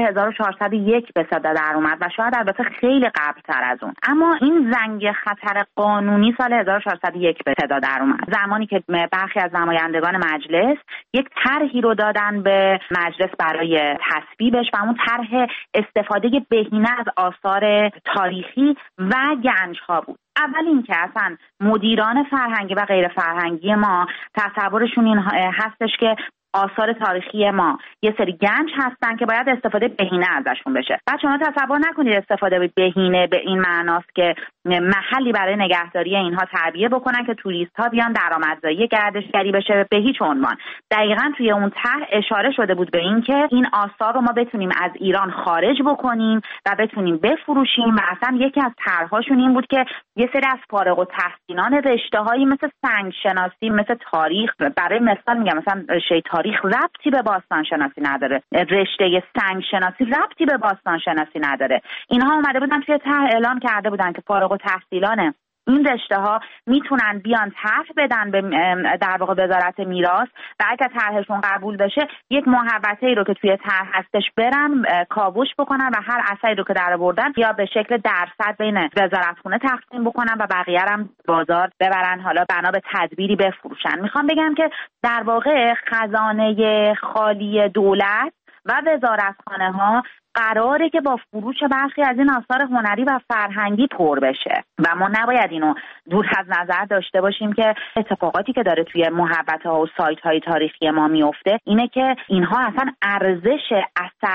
1401 به صدا در اومد و شاید البته خیلی قبلتر از اون. اما این زنگ خطر قانونی سال 1401 به صدا در اومد، زمانی که برخی از نمایندگان مجلس یک طرحی رو دادن به مجلس برای تصویبش و اون طرح استفاده بهینه از آثار تاریخی و گنج‌ها بود. اول این که اصلا مدیران فرهنگی و غیر فرهنگی ما تصورشون این هستش که آثار تاریخی ما یه سری گنج هستن که باید استفاده بهینه ازشون بشه. بعد شما تصور نکنید استفاده بهینه به این معناست که محلی برای نگهداری اینها تعبیه بکنن که توریست ها بیان درآمدزایی گردشگری بشه، به هیچ عنوان. دقیقاً توی اون طرح اشاره شده بود به این که این آثار رو ما بتونیم از ایران خارج بکنیم و بتونیم بفروشیم و اصلا یکی از طرح‌هاشون این بود که یه سری از فارغ التحصیلان رشته‌هایی مثل سنگ شناسی، مثل تاریخ، برای مثال میگم مثلا رشته تاریخ ربطی به باستان شناسی نداره، رشته سنگ شناسی ربطی به باستان شناسی نداره. اینها اومده بودن توی طرح اعلام کرده بودن که فارغ التحصیلان این رشته ها میتونن بیان طرح بدن به در واقع وزارت میراث و اگر طرحشون قبول بشه یک محوطه‌ای رو که توی طرح هستش برن کاوش بکنن و هر اثری رو که در آوردن یا به شکل درصد بین وزارتخونه تقسیم بکنن و بقیه هم بازار ببرن، حالا بنا به تدبیری بفروشن. میخوام بگم که در واقع خزانه خالی دولت و وزارتخانه ها قراره که با فروش برخی از این آثار هنری و فرهنگی پر بشه و ما نباید اینو دور از نظر داشته باشیم که اتفاقاتی که داره توی محوطه‌ها و سایت‌های تاریخی ما میفته اینه که اینها اصلا ارزش اثر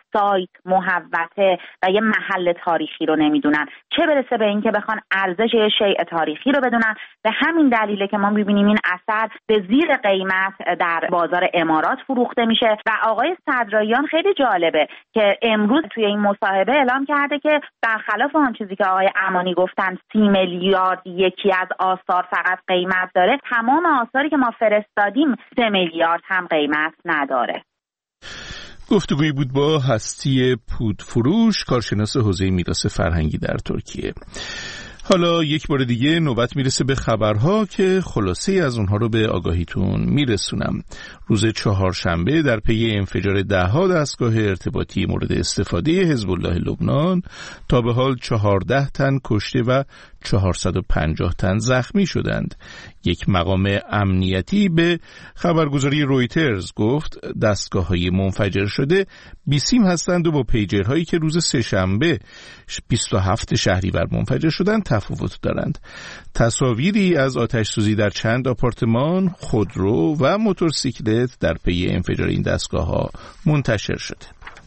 سایت، محوطه و یه محل تاریخی رو نمیدونن، چه برسه به این که بخوان ارزش شیء تاریخی رو بدونن. به همین دلیله که ما میبینیم این اثر به زیر قیمت در بازار امارات فروخته میشه. و آقای صدراییان خیلی جالبه که امروز توی این مصاحبه اعلام کرده که برخلاف آن چیزی که آقای امانی گفتن 30 میلیارد یکی از آثار فقط قیمت داره، تمام آثاری که ما فرستادیم 3 میلیارد هم قیمت نداره. گفتگویی بود با هستی پودفروش، کارشناس حوزه میراث فرهنگی در ترکیه. حالا یک بار دیگه نوبت میرسه به خبرها که خلاصه از اونها رو به آگاهیتون میرسونم. روز چهارشنبه در پی انفجار 10 دستگاه ارتباطی مورد استفاده حزب الله لبنان تا به حال 14 تن کشته و 450 تن زخمی شدند. یک مقام امنیتی به خبرگزاری رویترز گفت دستگاه‌های منفجر شده بیسیم هستند و با پیجرهایی که روز سه‌شنبه 27 شهریور منفجر شدند تفاوت دارند. تصاویری از آتش‌سوزی در چند آپارتمان، خودرو و موتورسیکلت در پی انفجار این دستگاه‌ها منتشر شده.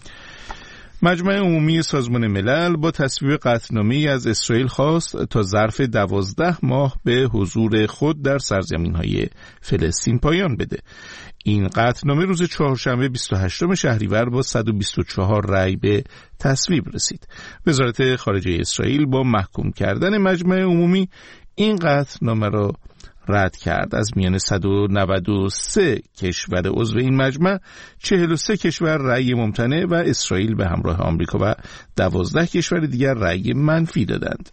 مجمع عمومی سازمان ملل با تصویب قطعنامه‌ای از اسرائیل خواست تا ظرف 12 ماه به حضور خود در سرزمین‌های فلسطین پایان بده. این قطعنامه روز چهارشنبه 28 شهریور با 124 رأی به تصویب رسید. وزارت خارجه اسرائیل با محکوم کردن مجمع عمومی این قطعنامه را رد کرد. از میان 193 کشور عضو این مجمع 43 کشور رأی ممتنع و اسرائیل به همراه آمریکا و 12 کشور دیگر رأی منفی دادند.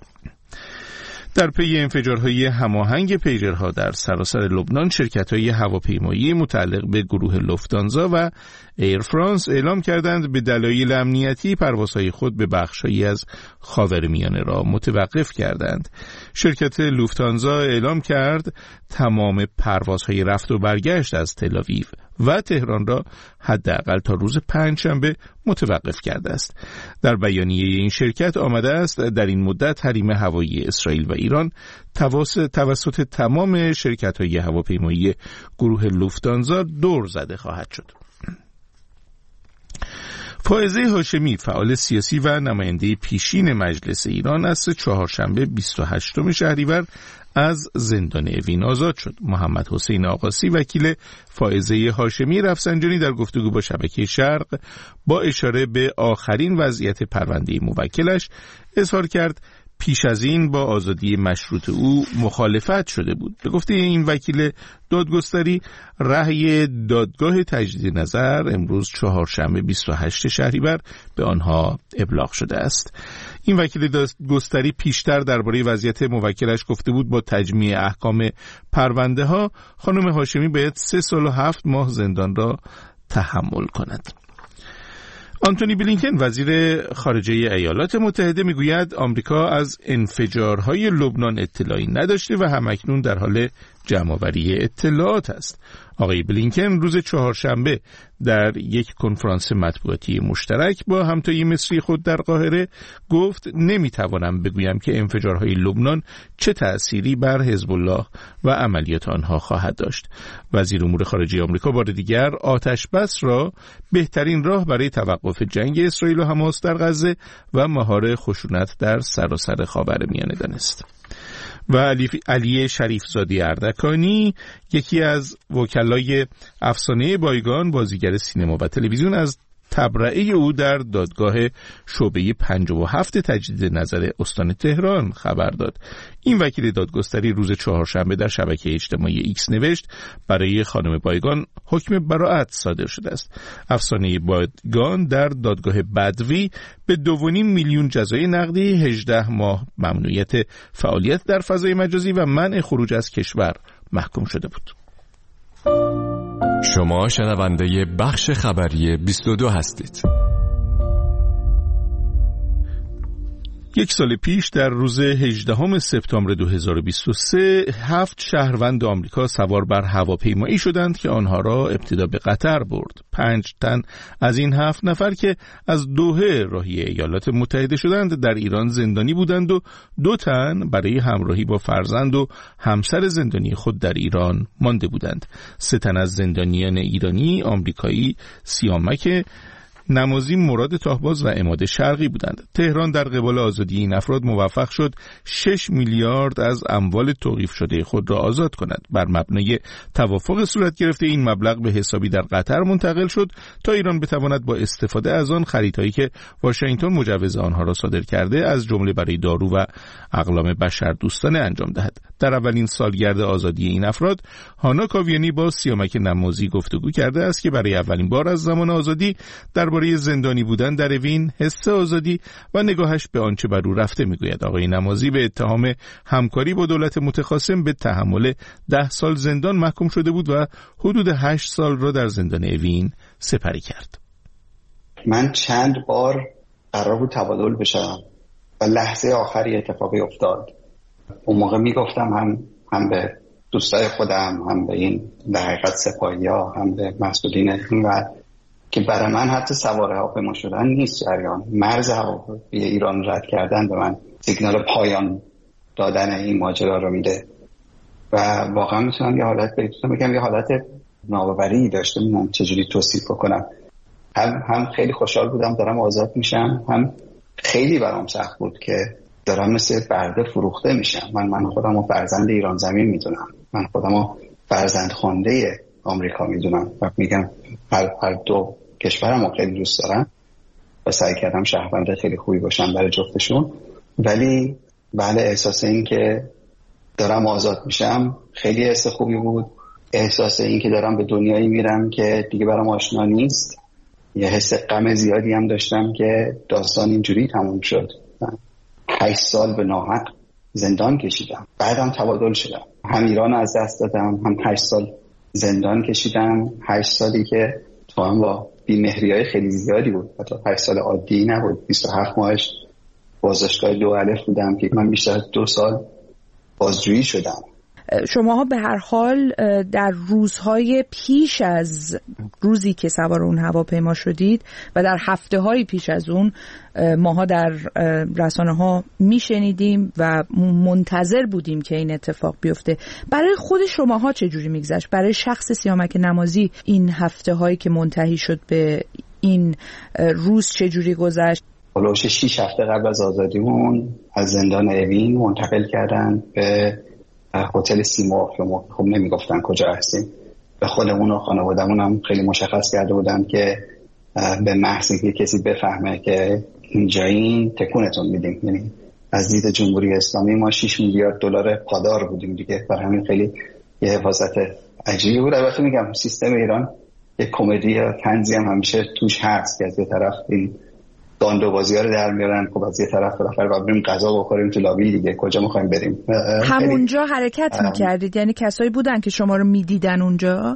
در پی انفجارهای هماهنگ پیجرها در سراسر لبنان، شرکت‌های هواپیمایی متعلق به گروه لوفتانزا و ایر فرانس اعلام کردند به دلایل امنیتی پروازهای خود به بخش‌هایی از خاورمیانه را متوقف کردند. شرکت لوفتانزا اعلام کرد تمام پروازهای رفت و برگشت از تل‌آویو و تهران را حداقل تا روز پنجشنبه متوقف کرده است. در بیانیه این شرکت آمده است در این مدت حریم هوایی اسرائیل و ایران توسط تمام شرکت‌های هواپیمایی گروه لوفتانزا دور زده خواهد شد. فائزه هاشمی، فعال سیاسی و نماینده پیشین مجلس ایران، از چهارشنبه 28 شهریور از زندان اوین آزاد شد. محمد حسین آقاسی، وکیل فائزه هاشمی رفسنجانی، در گفتگو با شبکه شرق با اشاره به آخرین وضعیت پرونده موکلش اظهار کرد پیش از این با آزادی مشروط او مخالفت شده بود. به گفته این وکیل دادگستری، رأی دادگاه تجدید نظر امروز چهارشنبه 28 شهریور به آنها ابلاغ شده است. این وکیل دادگستری پیشتر درباره وضعیت موکلش گفته بود با تجمیع احکام پرونده ها خانم هاشمی باید 3 سال و 7 ماه زندان را تحمل کند. آنتونی بلینکن، وزیر خارجه ایالات متحده، میگوید آمریکا از انفجارهای لبنان اطلاعی نداشته و همکنون در حال جمع‌آوری اطلاعات است. آقای بلینکن روز چهارشنبه در یک کنفرانس مطبوعاتی مشترک با همتای مصری خود در قاهره گفت نمیتوانم بگویم که انفجارهای لبنان چه تأثیری بر حزب الله و عملیات آنها خواهد داشت. وزیر امور خارجه آمریکا بار دیگر آتش بس را بهترین راه برای توقف جنگ اسرائیل و حماس در غزه و مهار خشونت در سراسر خاورمیانه دانست. و علی شریفزاده اردکانی، یکی از وکلای افسانه بایگان، بازیگر سینما و تلویزیون، از تبرئه او در دادگاه شعبه 57 تجدید نظر استان تهران خبر داد. این وکیل دادگستری روز چهارشنبه در شبکه اجتماعی ایکس نوشت برای خانم بایگان حکم براءت صادر شده است. افسانه بایگان در دادگاه بدوی به 2.5 میلیون جزای نقدی، 18 ماه ممنوعیت فعالیت در فضای مجازی و منع خروج از کشور محکوم شده بود. شما شنونده بخش خبری 22 هستید. یک سال پیش در روز 18 سپتامبر 2023 7 شهروند آمریکا سوار بر هواپیمایی شدند که آنها را ابتدا به قطر برد. 5 تن از این 7 نفر که از دوحه راهی ایالات متحده شدند در ایران زندانی بودند و 2 تن برای همراهی با فرزند و همسر زندانی خود در ایران مانده بودند. 3 تن از زندانیان ایرانی، آمریکایی، سیامک نمازی، مراد طاهباز و عماد شرقی بودند. تهران در قبال آزادی این افراد موفق شد 6 میلیارد از اموال توقیف شده خود را آزاد کند. بر مبنای توافق صورت گرفته این مبلغ به حسابی در قطر منتقل شد تا ایران بتواند با استفاده از آن خریدهایی که واشنگتن مجوز آنها را صادر کرده از جمله برای دارو و اقلام بشردوستانه انجام دهد. در اولین سالگرد آزادی این افراد، هانا کاویانی با سیامک نمازی گفتگو کرده است که برای اولین بار از زمان آزادی درباره زندانی بودن در اوین، حس آزادی و نگاهش به آنچه بر او رفته میگوید. آقای نمازی به اتهام همکاری با دولت متخاصم به تحمل 10 سال زندان محکوم شده بود و حدود 8 سال را در زندان اوین سپری کرد. من چند بار قرار بود تبادل بشم و لحظه آخری اتفاقی افتاد. اون موقع میگفتم هم به دوستای خودم، هم به این در حقیقت سپاهی‌ها، هم به مسئولین این و که برای من حتی سوار هواپیما شدن نیست جریان. مرز هواپیمای ایران رد کردن به من سیگنال پایان دادن این ماجرا رو میده و واقعا میتونم یه حالت ناباوری داشته. من چجوری توصیف کنم؟ هم خیلی خوشحال بودم دارم آزاد میشم، هم خیلی برام سخت بود که دارم مثل برده فروخته میشم. من خودم رو فرزند ایران زمین میدونم، من خودم رو فرزند خوانده آمریکا میدونم و میگم هر دو کشورم رو خیلی دوست دارم و سعی کردم شهروند خیلی خوبی باشم برای جفتشون. ولی بله، احساس این که دارم آزاد میشم خیلی حس خوبی بود. احساس این که دارم به دنیایی میرم که دیگه برام آشنا نیست. یه حس غم زیادی هم داشتم که داستان اینجوری تموم شد. 8 سال به ناحق زندان کشیدم، بعدم تبادل شدم، هم ایران از دست دادم، هم 8 سال زندان کشیدم. 8 سالی که تو هم با بی‌مهری‌های خیلی زیادی بود، حتی 8 سال عادی نبود. 27 ماهش بازداشتگاه 2 الف بودم که من بیشتر از 2 سال بازجویی شدم. شماها به هر حال در روزهای پیش از روزی که سوار اون هواپیما شدید و در هفته‌های پیش از اون ماها در رسانه‌ها میشنیدیم و منتظر بودیم که این اتفاق بیفته. برای خود شماها چه جوری میگذشت؟ برای شخص سیامک نمازی این هفته‌هایی که منتهی شد به این روز چه جوری گذشت؟ حدود 6 هفته قبل از آزادیمون از زندان اوین منتقل کردن به هتل سیمرغ که خب نمیگفتن کجا هستیم. به خودمون و خانواده‌مون هم خیلی مشخص کرده بودن که به محض اینکه کسی بفهمه که اینجایین تکونتون میدیم. یعنی از دید جمهوری اسلامی ما 6 میلیارد دلار پادار بودیم دیگه، برای همین خیلی یه حفاظت عجیبی بود. البته میگم سیستم ایران یه کمدی یا طنزی هم همیشه توش هست که از یه طرف این داندوبازی‌ها رو در میارن، خب از یه طرف بالاخره بریم غذا بخوریم تو لابی دیگه، کجا می‌خوایم بریم. همونجا حرکت می‌کردید؟ یعنی کسایی بودن که شما رو می‌دیدن اونجا؟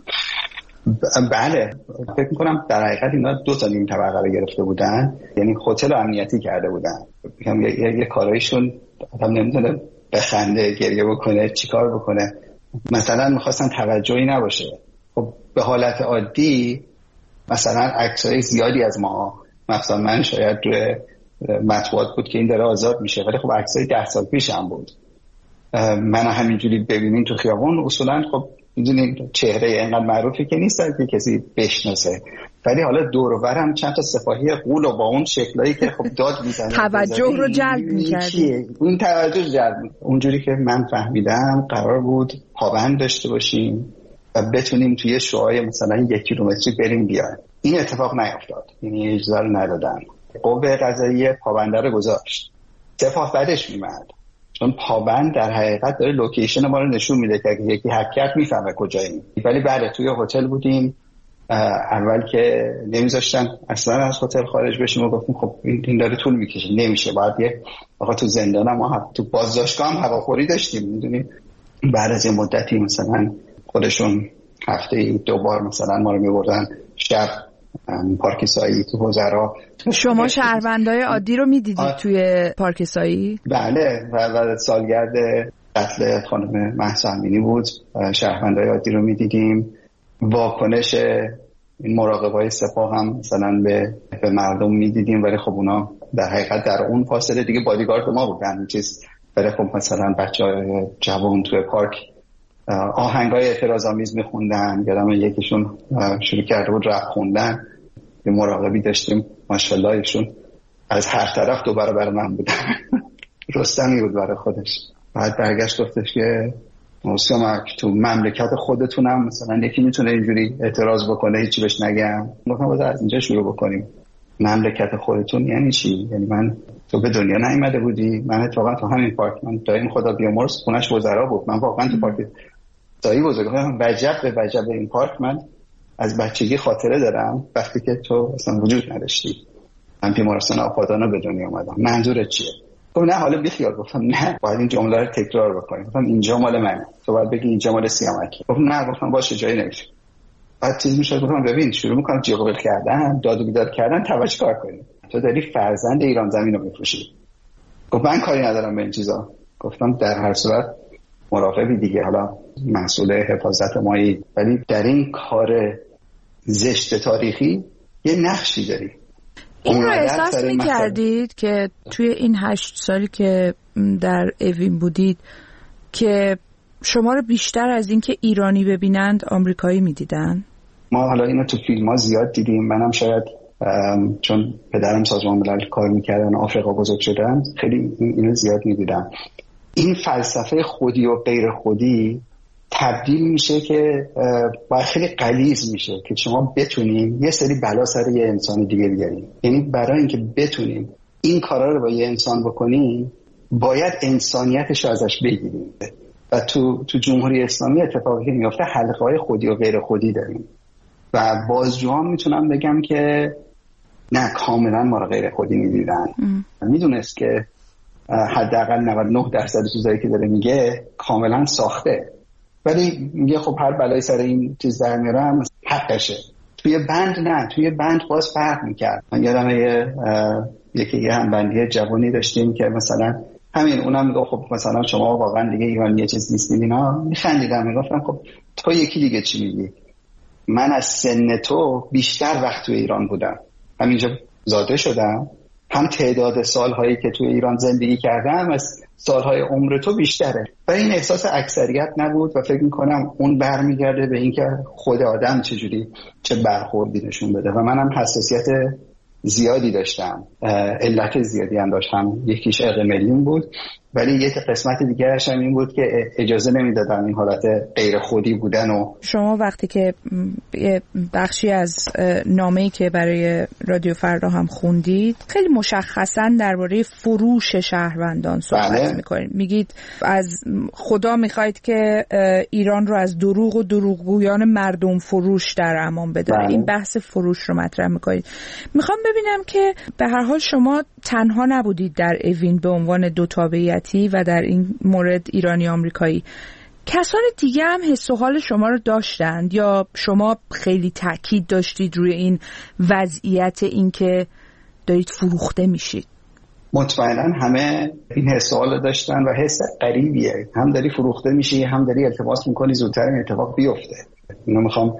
بله، فکر می‌کنم در حقیقت اینا 2 تا نیم طبقه رو گرفته بودن، یعنی هتل رو امنیتی کرده بودن. میگم یه کارایشون آدم نمی‌تونه بخنده، گریه بکنه، چیکار بکنه. مثلا می‌خواستن توجهی نباشه. خب به حالت عادی مثلا عکسای زیادی از ما، مثلا من شاید روی مطبوعات بود که این داره آزاد میشه، ولی خب عکسای 10 سال پیش هم بود. من همینجوری ببینین تو خیابون اصولا خب میدونین چهره اینقدر معروفی که نیست که کسی بشناسه، ولی حالا دور و برم چند تا سپاهی غول و با اون شکلایی که خب داد میزنن توجه رو جلب می‌کردی. اون توجه جلب اونجوری که من فهمیدم قرار بود پابند داشته باشیم و بتونیم توی شعاع مثلا 1 کیلومتری بریم بیایم. این اتفاق نیفتاد، یعنی اجازه رو ندادن. قوه قضاییه پابنده رو گذاشت، سپاه بعدش میمد، چون پابند در حقیقت داره لوکیشن ما رو نشون میده که یکی هک کرد میفهمه کجاییم. ولی بعد توی هتل بودیم، اول که نمیذاشتن اصلا از هتل خارج بشیم و گفتیم خب این داره طول میکشه، نمیشه، باید یه آقا تو زندان ما تو بازداشتگاه هم هواخوری داشتیم میدونی. بعد از این مدتی مثلا خودشون هفته 2 بار مثلا ما رو میبردن شب پارک سایی تو وزرا. شما شهروندای عادی رو میدیدید توی پارک سایی؟ بله، و سالگرد قتل خانم مهسا امینی بود، شهروندای عادی رو میدیدیم. واکنش این مراقبای سپاه هم مثلا به مردم میدیدیم، ولی خب اونا در حقیقت در اون فاصله دیگه بادیگارد ما بودن. چیز برای خب مثلا بچه‌های جوان توی پارک آهنگای اعتراض‌آمیز میخوندن، یادم یکیشون شروع کرده بود رپ خوندن. یه مراقبی داشتیم ماشاءالله ایشون از هر طرف 2 برابر من بودن. رستمی بود برای خودش. بعد برگشت گفتش که موسیمک تو مملکت خودتونم مثلا یکی میتونه اینجوری اعتراض بکنه هیچی بهش نگم. گفتم باید از اینجا شروع بکنیم. مملکت خودتون یعنی چی؟ یعنی تو به دنیا نیومده بودی؟ من اتفاقا تو همین پارک، من دایم خدا بیامرز خونش وزرا بود، من واقعا تو پارک دایی بزرگم وجب این پارک من از بچگی خاطره دارم وقتی که تو اصلا وجود نداشتی. من بیمارستان آپادانو به دنیا اومدم. منظورت چیه؟ گفتم نه حالا بیخیال. گفتم نه باید این جمله رو تکرار بکنیم. گفتم اینجا مال منه، تو باید بگی اینجا مال سیامکی. گفتم نه. گفتم باشه جایی نمیشه. بعد چیز میشه. گفتم ببین شروع میکنم جیغ کردن، داد و بیداد کردن، توجه کار کنیم. تو داری فرزند ایران زمین رو میفروشی. گفت من کاری ندارم به این چیزا. گفتم در هر صورت مراقبی دیگه، حالا مسئول حفاظت مایی، ولی در این کار زشت تاریخی یه نقشی داری. این رو احساس می‌کردید که توی این 8 سالی که در اوین بودید که شما رو بیشتر از این که ایرانی ببینند آمریکایی می‌دیدن؟ ما حالا اینو تو فیلم‌ها زیاد دیدیم. منم شاید چون پدرم سازمان ملل کار می‌کردن آفریقا بزرگ شدن خیلی اینو زیاد می‌دیدم. این فلسفه خودی و غیر خودی تبدیل میشه که باید خیلی غلیظ میشه که شما بتونین یه سری بلا سر یه انسان دیگه بیارین. یعنی برای اینکه بتونین این کارا رو با یه انسان بکنین باید انسانیتش رو ازش بگیرین. و تو جمهوری اسلامی اتفاقی که میفته حلقه‌های خودی و غیر خودی داریم و بازجوها میتونم بگم که نه کاملا ما رو غیر خودی میدیدن. میدونست که حداقل 99% چیزایی که داره میگه کاملا ساخته، ولی میگه خب هر بلایی سر این چیز در میارم حقشه. توی بند نه، توی بند باز فرق میکرد. من یادم یه همبندی جوانی داشتیم که مثلا همین اونم میگه خب مثلا شما واقعا دیگه ایرانی یه چیز نیستین. اینا میخندیدم میگفتم خب تو یکی دیگه چی میگی؟ من از سن تو بیشتر وقت توی ایران بودم، همینجا زاده شدم، هم تعداد سالهایی که توی ایران زندگی کردم از سالهای عمر تو بیشتره. و این احساس اکثریت نبود و فکر میکنم اون برمیگرده به اینکه خود آدم چه برخوردی نشون بده. و منم حساسیت زیادی داشتم، علت زیادی هم داشتم. یکیش عشق ملیون بود، ولی یک قسمت دیگرش هم این بود که اجازه نمیدادم این حالت غیر خودی بودن. و شما وقتی که بخشی از نامه‌ای که برای رادیو فردا هم خوندید خیلی مشخصاً درباره فروش شهروندان صحبت میکنید. میگید از خدا میخواید که ایران رو از دروغ و دروغگویان مردم فروش در امان بداره. این بحث فروش رو مطرح میکنید. میخوام ببینم که به هر حال شما تنها نبودید در اوین به عنوان دو تابعیتی و در این مورد ایرانی آمریکایی. کسان دیگه هم حس و حال شما رو داشتند یا شما خیلی تاکید داشتید روی این وضعیت این که دارید فروخته میشید؟ مطمئنا همه این حس و حال داشتن و حس غریبیه، هم داری فروخته میشی هم داری التماس میکنی زودتر این اتفاق بیفته. اینو میخوام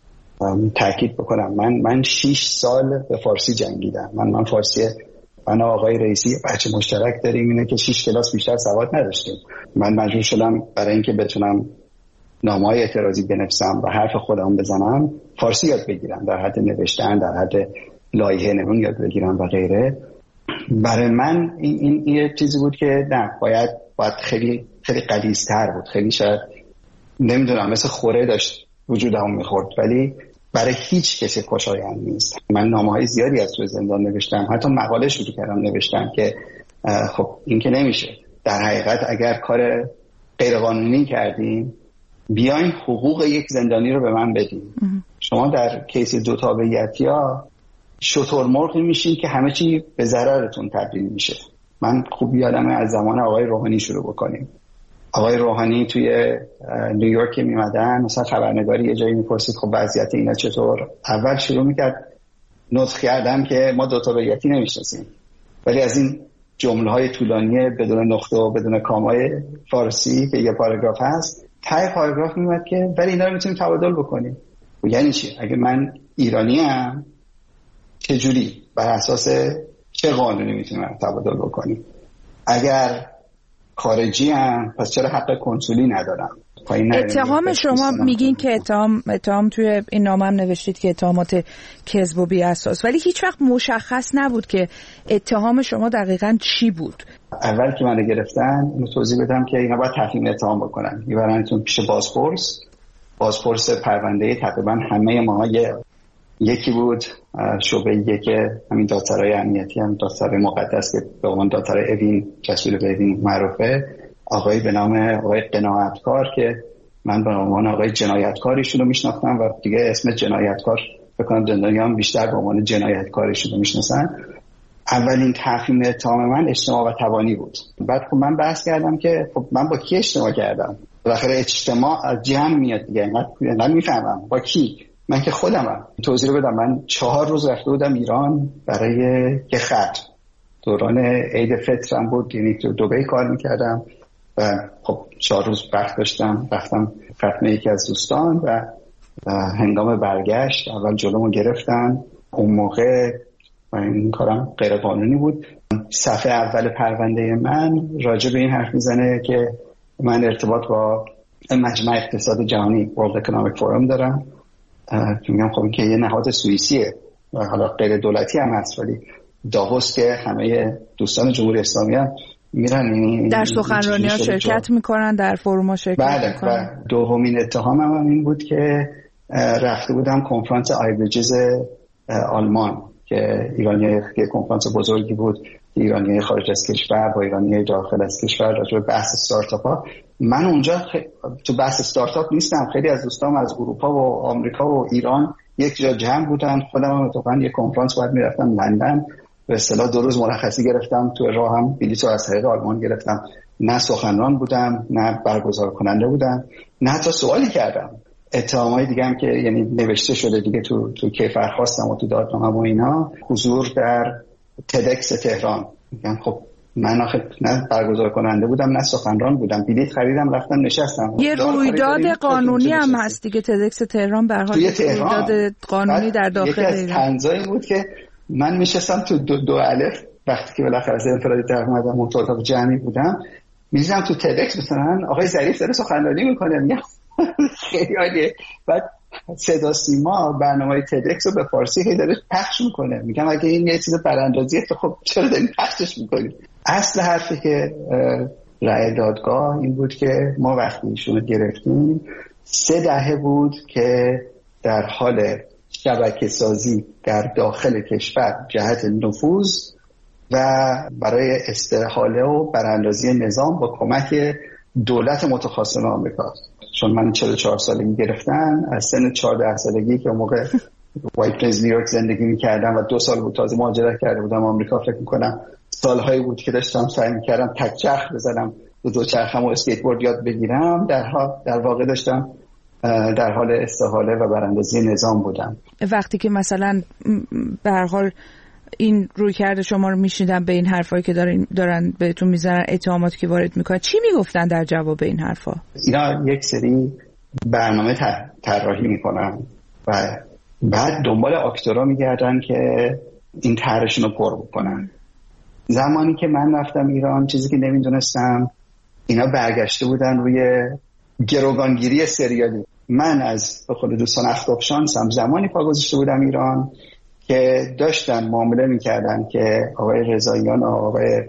تاکید بکنم. من 6 سال به فارسی جنگیدم. من فارسی، من آقای رئیسی بچه مشترک داریم اینه که 6 کلاس بیشتر سواد نداشتیم. من مجبور شدم برای اینکه بتونم نامه‌های اعتراضی بنویسم و حرف خودم بزنم فارسی یاد بگیرم، در حد نوشتن، در حد لایحه نمون یاد بگیرم و غیره. برای من این یه چیزی بود که نه باید خیلی خیلی غلیظ‌تر بود، خیلی شاید نمیدونم مثل خوره داشت وجودم میخورد، ولی برای هیچ کسی خوشایند نیست. من نامه‌های زیادی از توی زندان نوشتم، حتی مقاله شروع کردم نوشتم که خب این که نمیشه. در حقیقت اگر کار غیرقانونی کردیم بیاین حقوق یک زندانی رو به من بدین. شما در کیس دو تابعیتی‌ها شترمرغی میشین که همه چی به ضررتون تبدیل میشه. من خوب یادمه از زمان آقای روحانی شروع بکنیم. آقای روحانی توی نیویورک میمدن، مثلا خبرنگاری یه جایی میپرسید خب وضعیت اینا چطور؟ اول شروع میکرد نطق کردم که ما دو تابعیتی نمیشناسیم، ولی از این جمله‌های طولانی بدون نقطه و بدون کامای فارسی که یه پاراگراف هست، ته پاراگراف میاد که ولی اینا رو میتونیم تبادل بکنیم. یعنی چی؟ اگه من ایرانیم چجوری؟ بر اساس چه قانونی میتونیم تبادل بکنیم؟ اگر خارجی هم، پس چرا حق کنسولی ندارم؟ اتهام شما میگین که اتهام توی این نامه هم نوشتید که اتهامات کذب و بی اساس، ولی هیچ وقت مشخص نبود که اتهام شما دقیقاً چی بود. اول که منو گرفتن اینو توضیح بدم که اینا باید تفهیم اتهام بکنن، میبرنتون پیش بازپرس پرونده. تقریبا همه ما یکی بود، شعبه یک همین دادسرای امنیتی، هم دادسرای مقدس که به عنوان دادسرای اوین جسول به اوین معروفه، آقای به نام آقای قناعتکار که من به عنوان آقای جنایتکاریشون رو میشناختم و دیگه اسم جنایتکار بکنم زندگی هم بیشتر به عنوان جنایتکاریشون رو میشناسن. اولین تفهیم اتهام من اجتماع و توانی بود. بعد خب من بحث کردم که خب من با کی اجتماع کردم؟ بالاخره اجتماع از جمع میاد دیگه، من میفهمم با کی. من که خودمم توضیح بدم، من 4 روز رفته بودم ایران برای یه خط، دوران عید فطرم بود، یعنی تو دبی کار میکردم و خب 4 روز وقت داشتم، رفتم ختم یکی از دوستان و هنگام برگشت اول جلومو گرفتن. اون موقع این کارم غیر قانونی بود. صفحه اول پرونده من راجع به این حرف میزنه که من ارتباط با مجمع اقتصاد جهانی World Economic Forum دارم. میگم خب این که یه نهاد سوئیسیه و حالا غیر دولتی هم هست، ولی داووس که همه دوستان جمهوری اسلامی هم میرن در سخنرانی‌ها شرکت میکنن، در فروم‌ها شرکت میکنن. و دومین اتهامم هم این بود که رفته بودم کنفرانس آیبریجز آلمان که ایرانیای که کنفرانس بزرگی بود، ایرانیای خارج از کشور با ایرانیای داخل از کشور راجع به بحث استارتاپ‌ها. من اونجا تو بحث استارتاپ نیستم، خیلی از دوستام از اروپا و آمریکا و ایران یک جا جمع بودن. خودم هم اتفاقا یک کنفرانس باید میرفتم لندن، به اصطلاح 2 روز مرخصی گرفتم، تو راه هم بلیطو از طریق آلمان گرفتم. نه سخنران بودم، نه برگزار کننده بودم، نه حتی سوالی کردم. اتهامای دیگه هم که یعنی نوشته شده دیگه تو کیفر خواستم و تو دادنامه و اینا، حضور در تدکس تهران. میگم خب من آخه نه برگزار کننده بودم نه سخنران بودم، بلیط خریدم رفتم نشستم. یه رویداد قانونی هم هست دیگه، تدکس تهران به هر حال رویداد قانونی در داخل ایران. یکی از طنزایی بود که من میشستم تو دو الف وقتی که بالاخره از انفرادی در اومدم و تو جمعی بودم، میذارم تو تدکس مثلا آقای ظریف داره سخنرانی میکنه، میگم خیلی عالیه. بعد صدا سیما برنامه تدکس رو به فارسی هی داره پخش میکنه، میگم اگه این یه چیز براندازیه تو خب چرا دارین پخشش میکنی؟ اصل حرفی که رأی دادگاه این بود که ما وقتی ایشونو گرفتیم 3 دهه بود که در حال شبکه سازی در داخل کشور جهت نفوذ و برای استحاله و براندازی نظام با کمک دولت متخاصم آمریکا. چون من 44 سالگی گرفتن، از سن 14 سالگی که اون موقع وایت پلیز نیویورک زندگی می‌کردم و 2 سال بود تازه مهاجرت کرده بودم آمریکا، فکر می‌کنم سالهایی بود که داشتم سعی می‌کردم تک چرخ بزنم، دو چرخم و اسکیت بورد یاد بگیرم. در واقع داشتم در حال استحاله و براندازی نظام بودم. وقتی که مثلا به هر حال این رویکرد شما رو میشنیدن به این حرفایی که دارن بهتون میزنن، اتهاماتی که وارد میکنن، چی میگفتن در جواب این حرفا؟ اینا یک سری برنامه طراحی میکنن و بعد دنبال آکتورها میگردن که این طرحشون رو پر بکنن. زمانی که من رفتم ایران چیزی که نمیدونستم، اینا برگشته بودن روی گروگانگیری سریالی. من از به خود دوستان اخلاق شانسم زمانی پا گذاشته بودم ایران که داشتن معامله میکردن که آقای رضاییان و آقای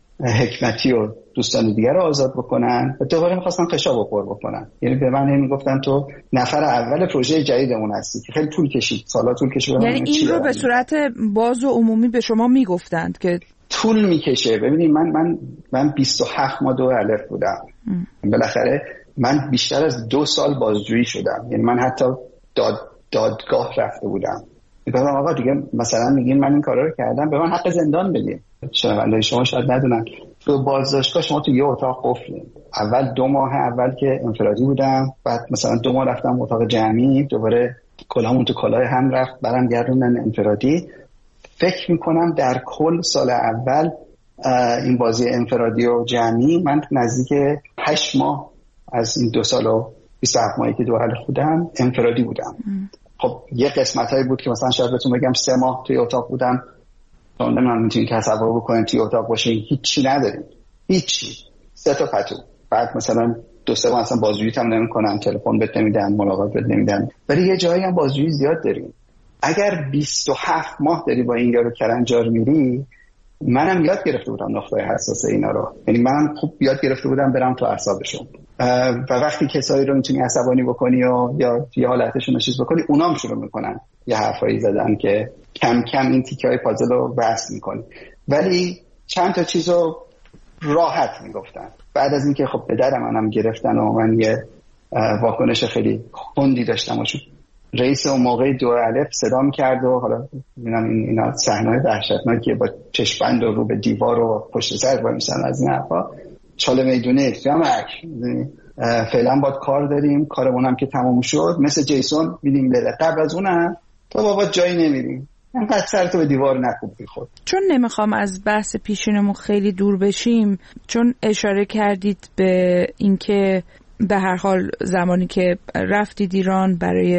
حکمتی و دوستان دیگر رو آزاد بکنن و دوباره میخواستن خشاب پر بکنن. یعنی به من میگفتن تو نفر اول پروژه جدیدمون هستی که خیلی طول کشید، سالا طول کشید. یعنی این رو به صورت باز و عمومی به شما میگفتند که طول میکشه. ببینید من 27 ماه 2 الف بودم. بالاخره من بیشتر از 2 سال بازجویی شدم. یعنی من حتی دادگاه رفته بودم. میگم آقا دیگه مثلا میگین من این کارا رو کردم، به من حق زندان بدین. شنونده‌های شما شاید ندونن تو بازداشتگاه شما تو یه اتاق قفلین. اول 2 ماه اول که انفرادی بودم، بعد مثلا 2 ماه رفتم اتاق جمعی، دوباره کلاهمون تو کلاه هم رفت، برام گردوندن انفرادی. فکر میکنم در کل سال اول این بازی انفرادی و جمعی من نزدیک 8 ماه از این 2 سال و 27 ماهی که دو خودم انفرادی بودم. خب یه قسمتایی بود که مثلا شاید بهتون بگم 3 ماه توی اتاق بودم. من میتونید تصور بکنید توی اتاق باشین هیچی نداریم، هیچی، 3 تا پتو. بعد مثلا 2-3 ماه اصلا بازجوییت هم نمی‌کنن، تلفن بهت نمیدن، ملاقات بهت نمیدن. ولی یه جایی هم بازجویی زیاد داریم. اگر 27 ماه داری با این یارو کلنجار میری، منم یاد گرفته بودم نقطه حساس اینا رو. یعنی منم خوب یاد گرفته بودم برم تو اعصابشون. و وقتی کسایی رو میتونی عصبانی بکنی و یا یه حالتشون رو چیز بکنی، اونا هم شروع میکنن یه حرفایی زدن که کم کم این تیکه‌های پازل رو وصل میکنی. ولی چند تا چیزو راحت میگفتن. بعد از اینکه خب پدر منم گرفتن و من یه واکنش خیلی کندی داشتم و رئیس اون موقع 2 الف صدام کرد و حالا میبینم اینا صحنه‌های وحشتناکیه با چشم‌بند و رو به دیوار و پشت سر وای میسن از این حرفا. چاله میدونه فهمک فعلا باید کار داریم، کارمون هم که تموم شد مثل جیسون میدیم بره. قبل از اونم تو بابا جایی نمیریم، انقدر سرتو به دیوار نکوب بی خود. چون نمیخوام از بحث پیشینمون خیلی دور بشیم، چون اشاره کردید به اینکه به هر حال زمانی که رفتید ایران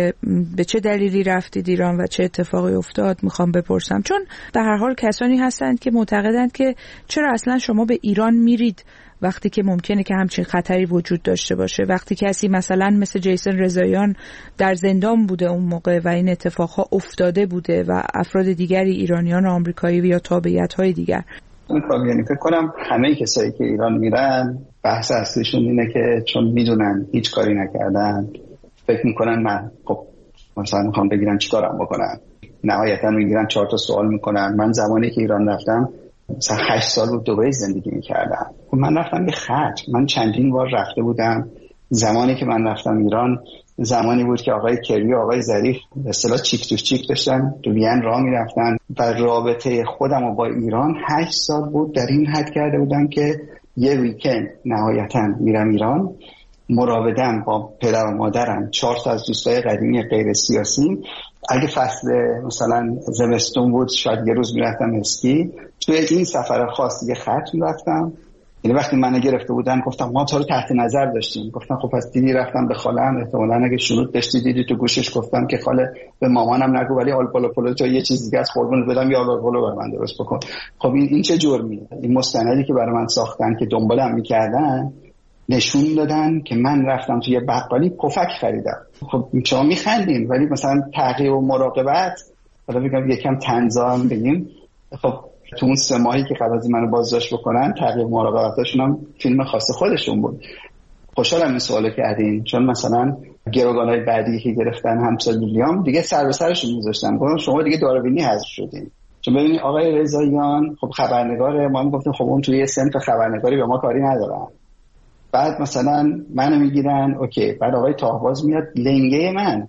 به چه دلیلی رفتید ایران و چه اتفاقی افتاد میخوام بپرسم. چون به هر حال کسانی هستند که معتقدند که چرا اصلا شما به ایران میرید وقتی که ممکنه که همچین خطری وجود داشته باشه، وقتی کسی مثلا مثل جیسون رضاییان در زندان بوده اون موقع و این اتفاقها افتاده بوده و افراد دیگری ایرانیان و آمریکایی و یا تابعیت‌های دیگر. یعنی فکر کنم همه کسایی که ایران میرن بحث اصلیشون اینه که چون میدونن هیچ کاری نکردن فکر میکنن من خب مثلا میخوام بگیرن چیکارم بکنن. نهایتا میگیرن 4 تا سوال میکنن. من زمانی که ایران رفتم مثلا 8 سال رو دبی زندگی میکردم. من رفتم یه خرج، من چندین بار رفته بودم. زمانی که من رفتم ایران زمانی بود که آقای کری و آقای ظریف به اصطلاح چیک تو چیک داشتن تو وین راه میرفتن و رابطه خودم و با ایران 8 سال بود در این حد کرده بودم که یه ویکند نهایتا میرم ایران، مراودم با پدر و مادرم، 4 تا از دوستای قدیمی غیر سیاسی. اگه فصل مثلا زمستون بود شاید یه روز میرفتم اسکی. توی این سفر خاص دیگه خط میرفتم. یعنی وقتی منو گرفته بودن گفتم ما تو رو تحت نظر داشتیم. گفتم خب پس دیدی رفتم به خاله‌ام، احتمالاً اگه شروط داشتی دیدی تو گوشش گفتم که خاله به مامانم نگو ولی آلپولو پولو تو یه چیز دیگه از قربونت بدم یا آلپولو برام من درست بکن. خب این چه جرمیه؟ این مستندی که برای من ساختن که دنبالم می‌کردن نشون دادن که من رفتم توی بقالی پفک خریدم. خب شما می‌خندین ولی مثلا تعقیب و مراقبت حالا بگم یکم تنظیم بگیم. خب تو اون 3 ماهی که قبل از منو بازداشت بکنن تعقیب مراقبتاشون هم فیلم خاص خودشون بود. خوشحالم این سوالو کردین چون مثلا گروگانای بعدی که گرفتن همسال ویلیام دیگه سر به سرشون میذاشتن. گفتم شما دیگه داروینی حذف شدین. چون ببینید آقای رضاییان خب خبرنگاره، ما میگفتیم خب اون توی سمت خبرنگاری به ما کاری ندارن. بعد مثلا منو میگیرن اوکی، بعد آقای طاهباز میاد لنگه من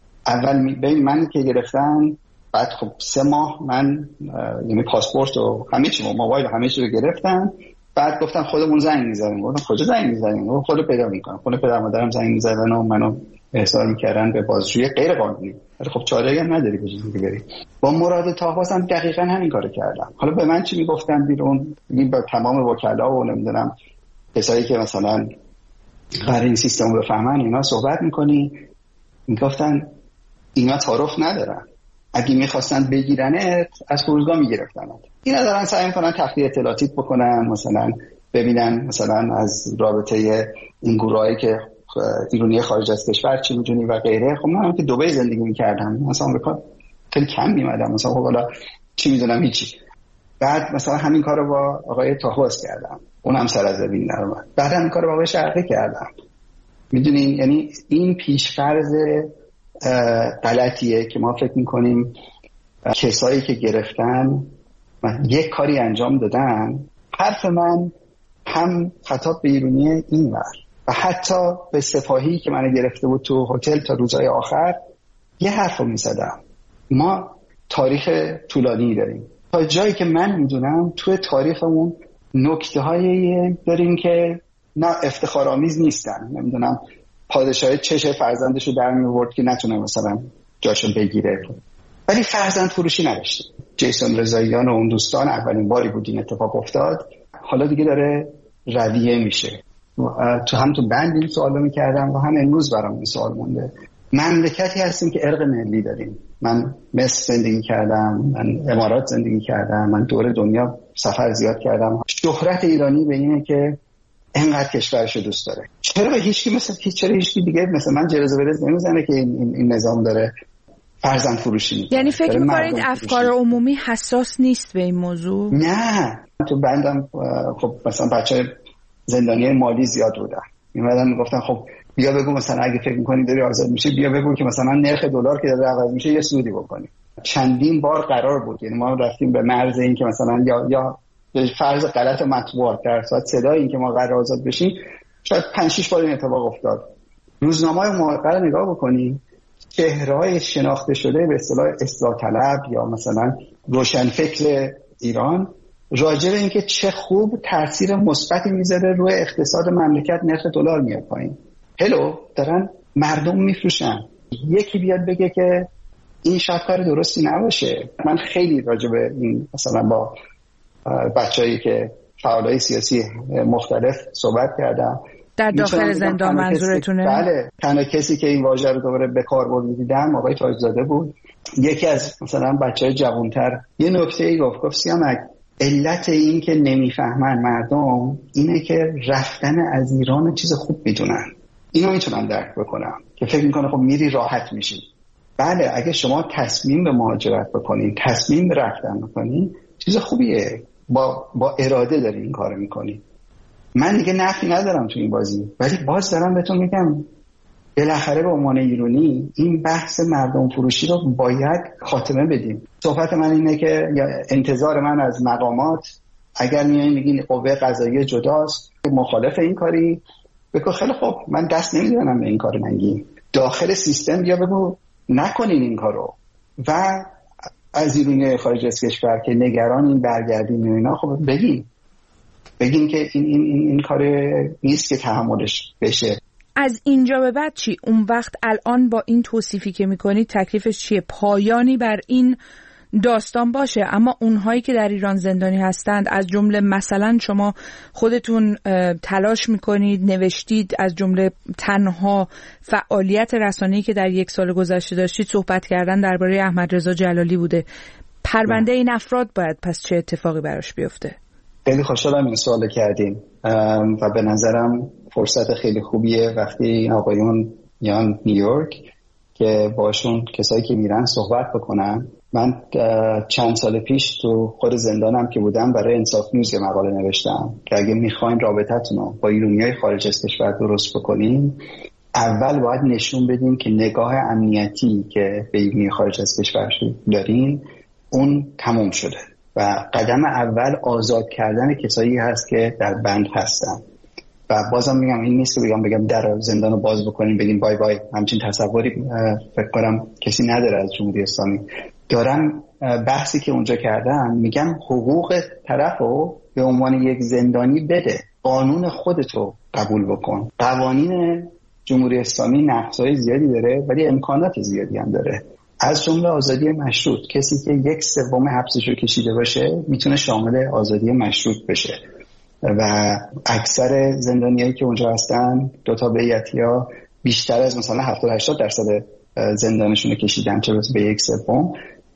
اول ببین من که گرفتن. بعد خب 3 ماه من یعنی پاسپورت و همه چی موبایل و همه چی رو گرفتن. بعد گفتن خودمون زنگ می‌زنیم. گفتم کجا زنگ می‌زنیم؟ خودت پیدا می‌کنم. خود پدر مادرم زنگ می‌زدن و منو احضار می‌کردن به بازجویی غیر قانونی. ولی خب چاره‌ای هم نداری به جز دیگه بری. با مراد طاهباز هم دقیقاً همین کارو کردم. حالا به من چی میگفتن بیرون؟ این با تمام وکلا و نمیدونم کسایی که مثلا قرار این سیستم رو بفهمن اینا صحبت می‌کنی. میگفتن اینا تعارف ندارن. اگه میخواستن بگیرنت از فرودگاه میگرفتنت. اینا دارن سعی میکنن تخلیه اطلاعاتی بکنن، مثلا ببینن مثلا از رابطه این گروهایی که ایرانی خارج از کشور چی میدونی و غیره. خب من هم که دبی زندگی میکردم مثلا آمریکا خیلی کم میمدم مثلا خب حالا چی میدونم هیچی. بعد مثلا همین کارو با آقای طاهباز کردم، اونم سر از زمین نرفت. بعد همین کارو با آقای شرقی کردم. میدونین یعنی این پیش‌فرض غلطیه که ما فکر میکنیم کسایی که گرفتن یک کاری انجام دادن. حرف من هم خطاب به ایرانی این ور و حتی به سپاهی که منو گرفته بود تو هتل تا روزهای آخر یه حرف رو میزدم. ما تاریخ طولانی داریم. تا جایی که من میدونم توی تاریخمون نکته هایی داریم که نه افتخارآمیز نیستن. نمیدونم پادشاه چشه فرزندشو در میورد که نتونه مثلا جاشو بگیره، ولی فرزند فروشی نداشته. جیسون رضاییان و اون دوستان اولین باری بود این اتفاق افتاد. حالا دیگه داره رویه میشه. تو هم تو بند این سوالو میکردم و هم امروز برام این سوال مونده. مملکتی هستیم که ارق ملی داریم. من مصر زندگی کردم، من امارات زندگی کردم، من دور دنیا سفر زیاد کردم. شهرت ایرانی به اینه که اینقدر کشورش رو دوست داره. چرا هیچکی دیگه مثل من جرز و برز نمیزنه که این نظام داره فرزند فروشی؟ یعنی فکر می‌کنید افکار عمومی حساس نیست به این موضوع؟ نه، تو بندم خب مثلا بچه زندانی مالی زیاد بودن، میمدن میگفتن خب بیا بگو مثلا اگه فکر می‌کنی داری آزاد میشه بیا بگو که مثلا نرخ دلار که داره عوض میشه یه سودی بکنی. چندین بار قرار بود، یعنی ما رفتیم به مرز این که مثلا یا فرض غلط مطبوعات در صورت صدای این که ما قرار آزاد بشیم، شاید 5-6 بار این اتفاق افتاد. روزنامه‌های موقع رو نگاه بکنی، چهره‌های شناخته شده به اصطلاح اصلاح طلب یا مثلا روشنفکر ایران راجع به اینکه چه خوب تاثیر مثبتی میذاره روی اقتصاد مملکت نرخ دلار میاد پایین. هلو، دارن مردم میفروشن. یکی بیاد بگه که این شاید کار درستی نباشه. من خیلی راجع به این مثلا با بچه‌ای که فعالای سیاسی مختلف صحبت کردم. در داخل زندان منظورتونه؟ بله، تنها کسی که این واژه رو دوباره به کار برده دیدم آقای تاجزاده بود. یکی از مثلا بچه‌های جوان‌تر یه نکته‌ای گفت سیامک علت این که نمیفهمن مردم اینه که رفتن از ایران چیز خوب میدونن. اینو میتونم درک بکنم که فکر میکنه خب میری راحت میشی. بله، اگه شما تصمیم به مهاجرت بکنین، تصمیم به رفتن بکنین، چیز خوبیه. با اراده داری این کارو میکنی. من دیگه نفی ندارم تو این بازی، ولی باز دارم بهتون میگم بالاخره به عنوان ایرانی این بحث مردم فروشی رو باید خاتمه بدیم. صحبت من اینه که یا انتظار من از مقامات اگر میایین میگین قوه قضاییه جداست، مخالف این کاری، بگو خیلی خوب من دست نمیزنم به این کار ننگی. داخل سیستم بیا بگو نکنین این کارو. و از ایرانی خارج از کشور که نگران این برگردیم و اینا، خب بگین که این کار نیست که تحملش بشه. از اینجا به بعد چی؟ اون وقت الان با این توصیفی که میکنی تکلیفش چیه؟ پایانی بر این داستان باشه، اما اونهایی که در ایران زندانی هستند، از جمله مثلا شما خودتون تلاش میکنید، نوشتید، از جمله تنها فعالیت رسانه‌ای که در 1 سال گذشته داشتید صحبت کردن درباره احمد رضا جلالی بوده. پرونده این افراد باید پس چه اتفاقی براش بیفته؟ خیلی خوشحالم این سوال کردیم و به نظرم فرصت خیلی خوبیه وقتی این آقایون میان نیویورک که باشون کسایی که میرن صحبت بکنن. من چند سال پیش تو خود زندانم که بودم برای انصاف نیوز مقاله نوشتم که اگه میخواین رابطتون رو با ایرانیای خارج از کشور درست بکنین، اول باید نشون بدین که نگاه امنیتی که به ایرانی خارج از کشور دارین اون تموم شده و قدم اول آزاد کردن کسایی هست که در بند هستن. و بازم میگم این نیست که بگم در زندان رو باز بکنیم بگیم بای بای، همچین تصوری فکر کنم کسی نداره از جمهوری اسلامی. دارم بحثی که اونجا کردم میگم حقوق طرف رو به عنوان یک زندانی بده، قانون خودتو قبول بکن. قوانین جمهوری اسلامی نقص‌های زیادی داره ولی امکانات زیادی هم داره، از جمله آزادی مشروط. کسی که 1/3 حبسش رو کشیده باشه میتونه شامل آزادی مشروط بشه و اکثر زندانیایی که اونجا هستن دو تابعیتی‌ها بیشتر از مثلا 70-80% زندانشون رو کشیدن، چه به 1/3.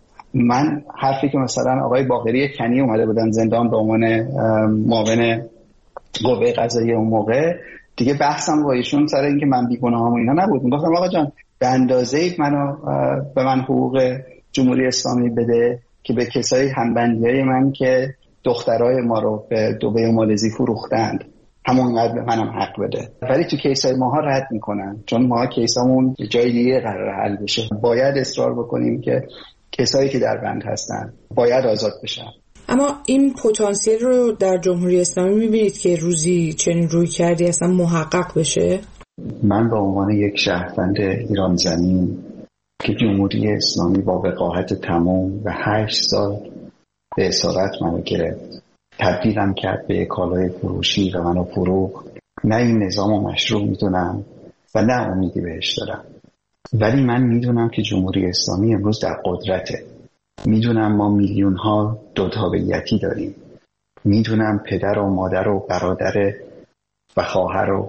من حرفی که مثلا آقای باقری کنی اومده بودن زندان به عنوان معاون قوه قضاییه اون موقع، دیگه بحثم با ایشون سر اینکه من بیگناهم و اینا نبود. میگفتم آقا جان به اندازه‌ای به من حقوق جمهوری اسلامی بده که به کسای همبندیای من که دخترای ما رو به دبی و مالزی فروختند همونقدر به منم حق بده. ولی تو کیسای ماها رد میکنن، چون ما کیسامون جای دیگه قرار حل بشه. باید اصرار بکنیم که کسایی که در بند هستن باید آزاد بشن. اما این پتانسیل رو در جمهوری اسلامی میبینید که روزی چنین روی کردی اصلا محقق بشه؟ من به عنوان یک شهروند ایران زمین که جمهوری اسلامی با وقاحت تمام و 8 سال به اسارت منو گرفت، تبدیلم کرد به کالای فروشی و منو فروخت، نه این نظام رو مشروع میدونم و نه امیدی بهش دارم. ولی من میدونم که جمهوری اسلامی امروز در قدرته. میدونم ما میلیون ها دو تابعیتی داریم. میدونم پدر و مادر و برادر و خواهر و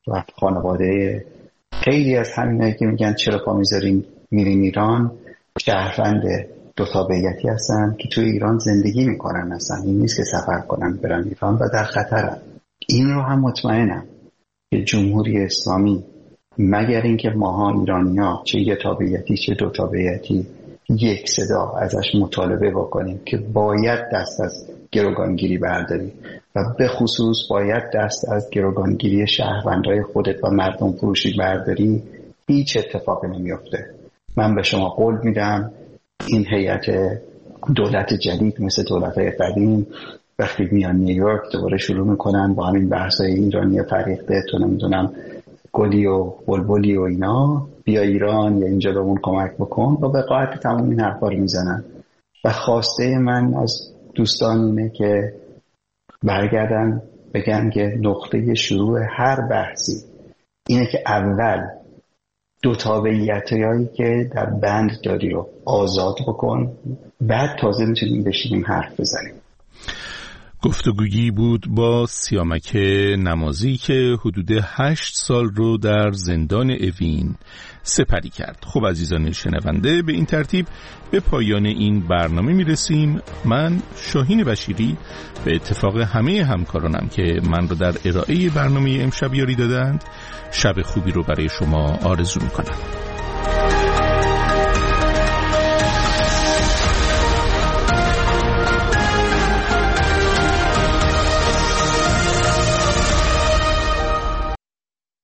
خانواده خیلی از همینایی که میگن چرا پا میذاریم میریم ایران، شهروند دو تابعیتی هستن که توی ایران زندگی میکنن. اصلا این نیست که سفر کنن برن ایران و در خطرن. این رو هم مطمئنم که جمهوری اسلامی مگر اینکه ماها ایرانی‌ها چه یک تابعیتی چه دو تابعیتی یک صدا ازش مطالبه بکنیم که باید دست از گروگانگیری برداری و به خصوص باید دست از گروگانگیری شهروندای خودت و مردم فروشی برداری، هیچ اتفاقی نمیفته. من به شما قول میدم این هیئت دولت جدید مثل دولت‌های قدیم وقتی میان نیویورک دوباره شروع میکنن با همین بحث‌های ایرانی فریخته تو نمیدونم گلی و بلبلی و اینا، بیا ایران یا اینجا بهمون کمک بکن و به قاعدت تمام این حرفا رو میزنن. و خواسته من از دوستان اینه که برگردن بگن که نقطه شروع هر بحثی اینه که اول دو تابعیتایی که در بند داری رو آزاد بکن، بعد تازه میتونیم بشینیم حرف بزنیم. گفتگویی بود با سیامک نمازی که حدود 8 سال رو در زندان اوین سپری کرد. خب عزیزان شنونده، به این ترتیب به پایان این برنامه میرسیم. من شاهین بشیری به اتفاق همه همکارانم که من رو در ارائه برنامه امشب یاری دادند، شب خوبی رو برای شما آرزو میکنم.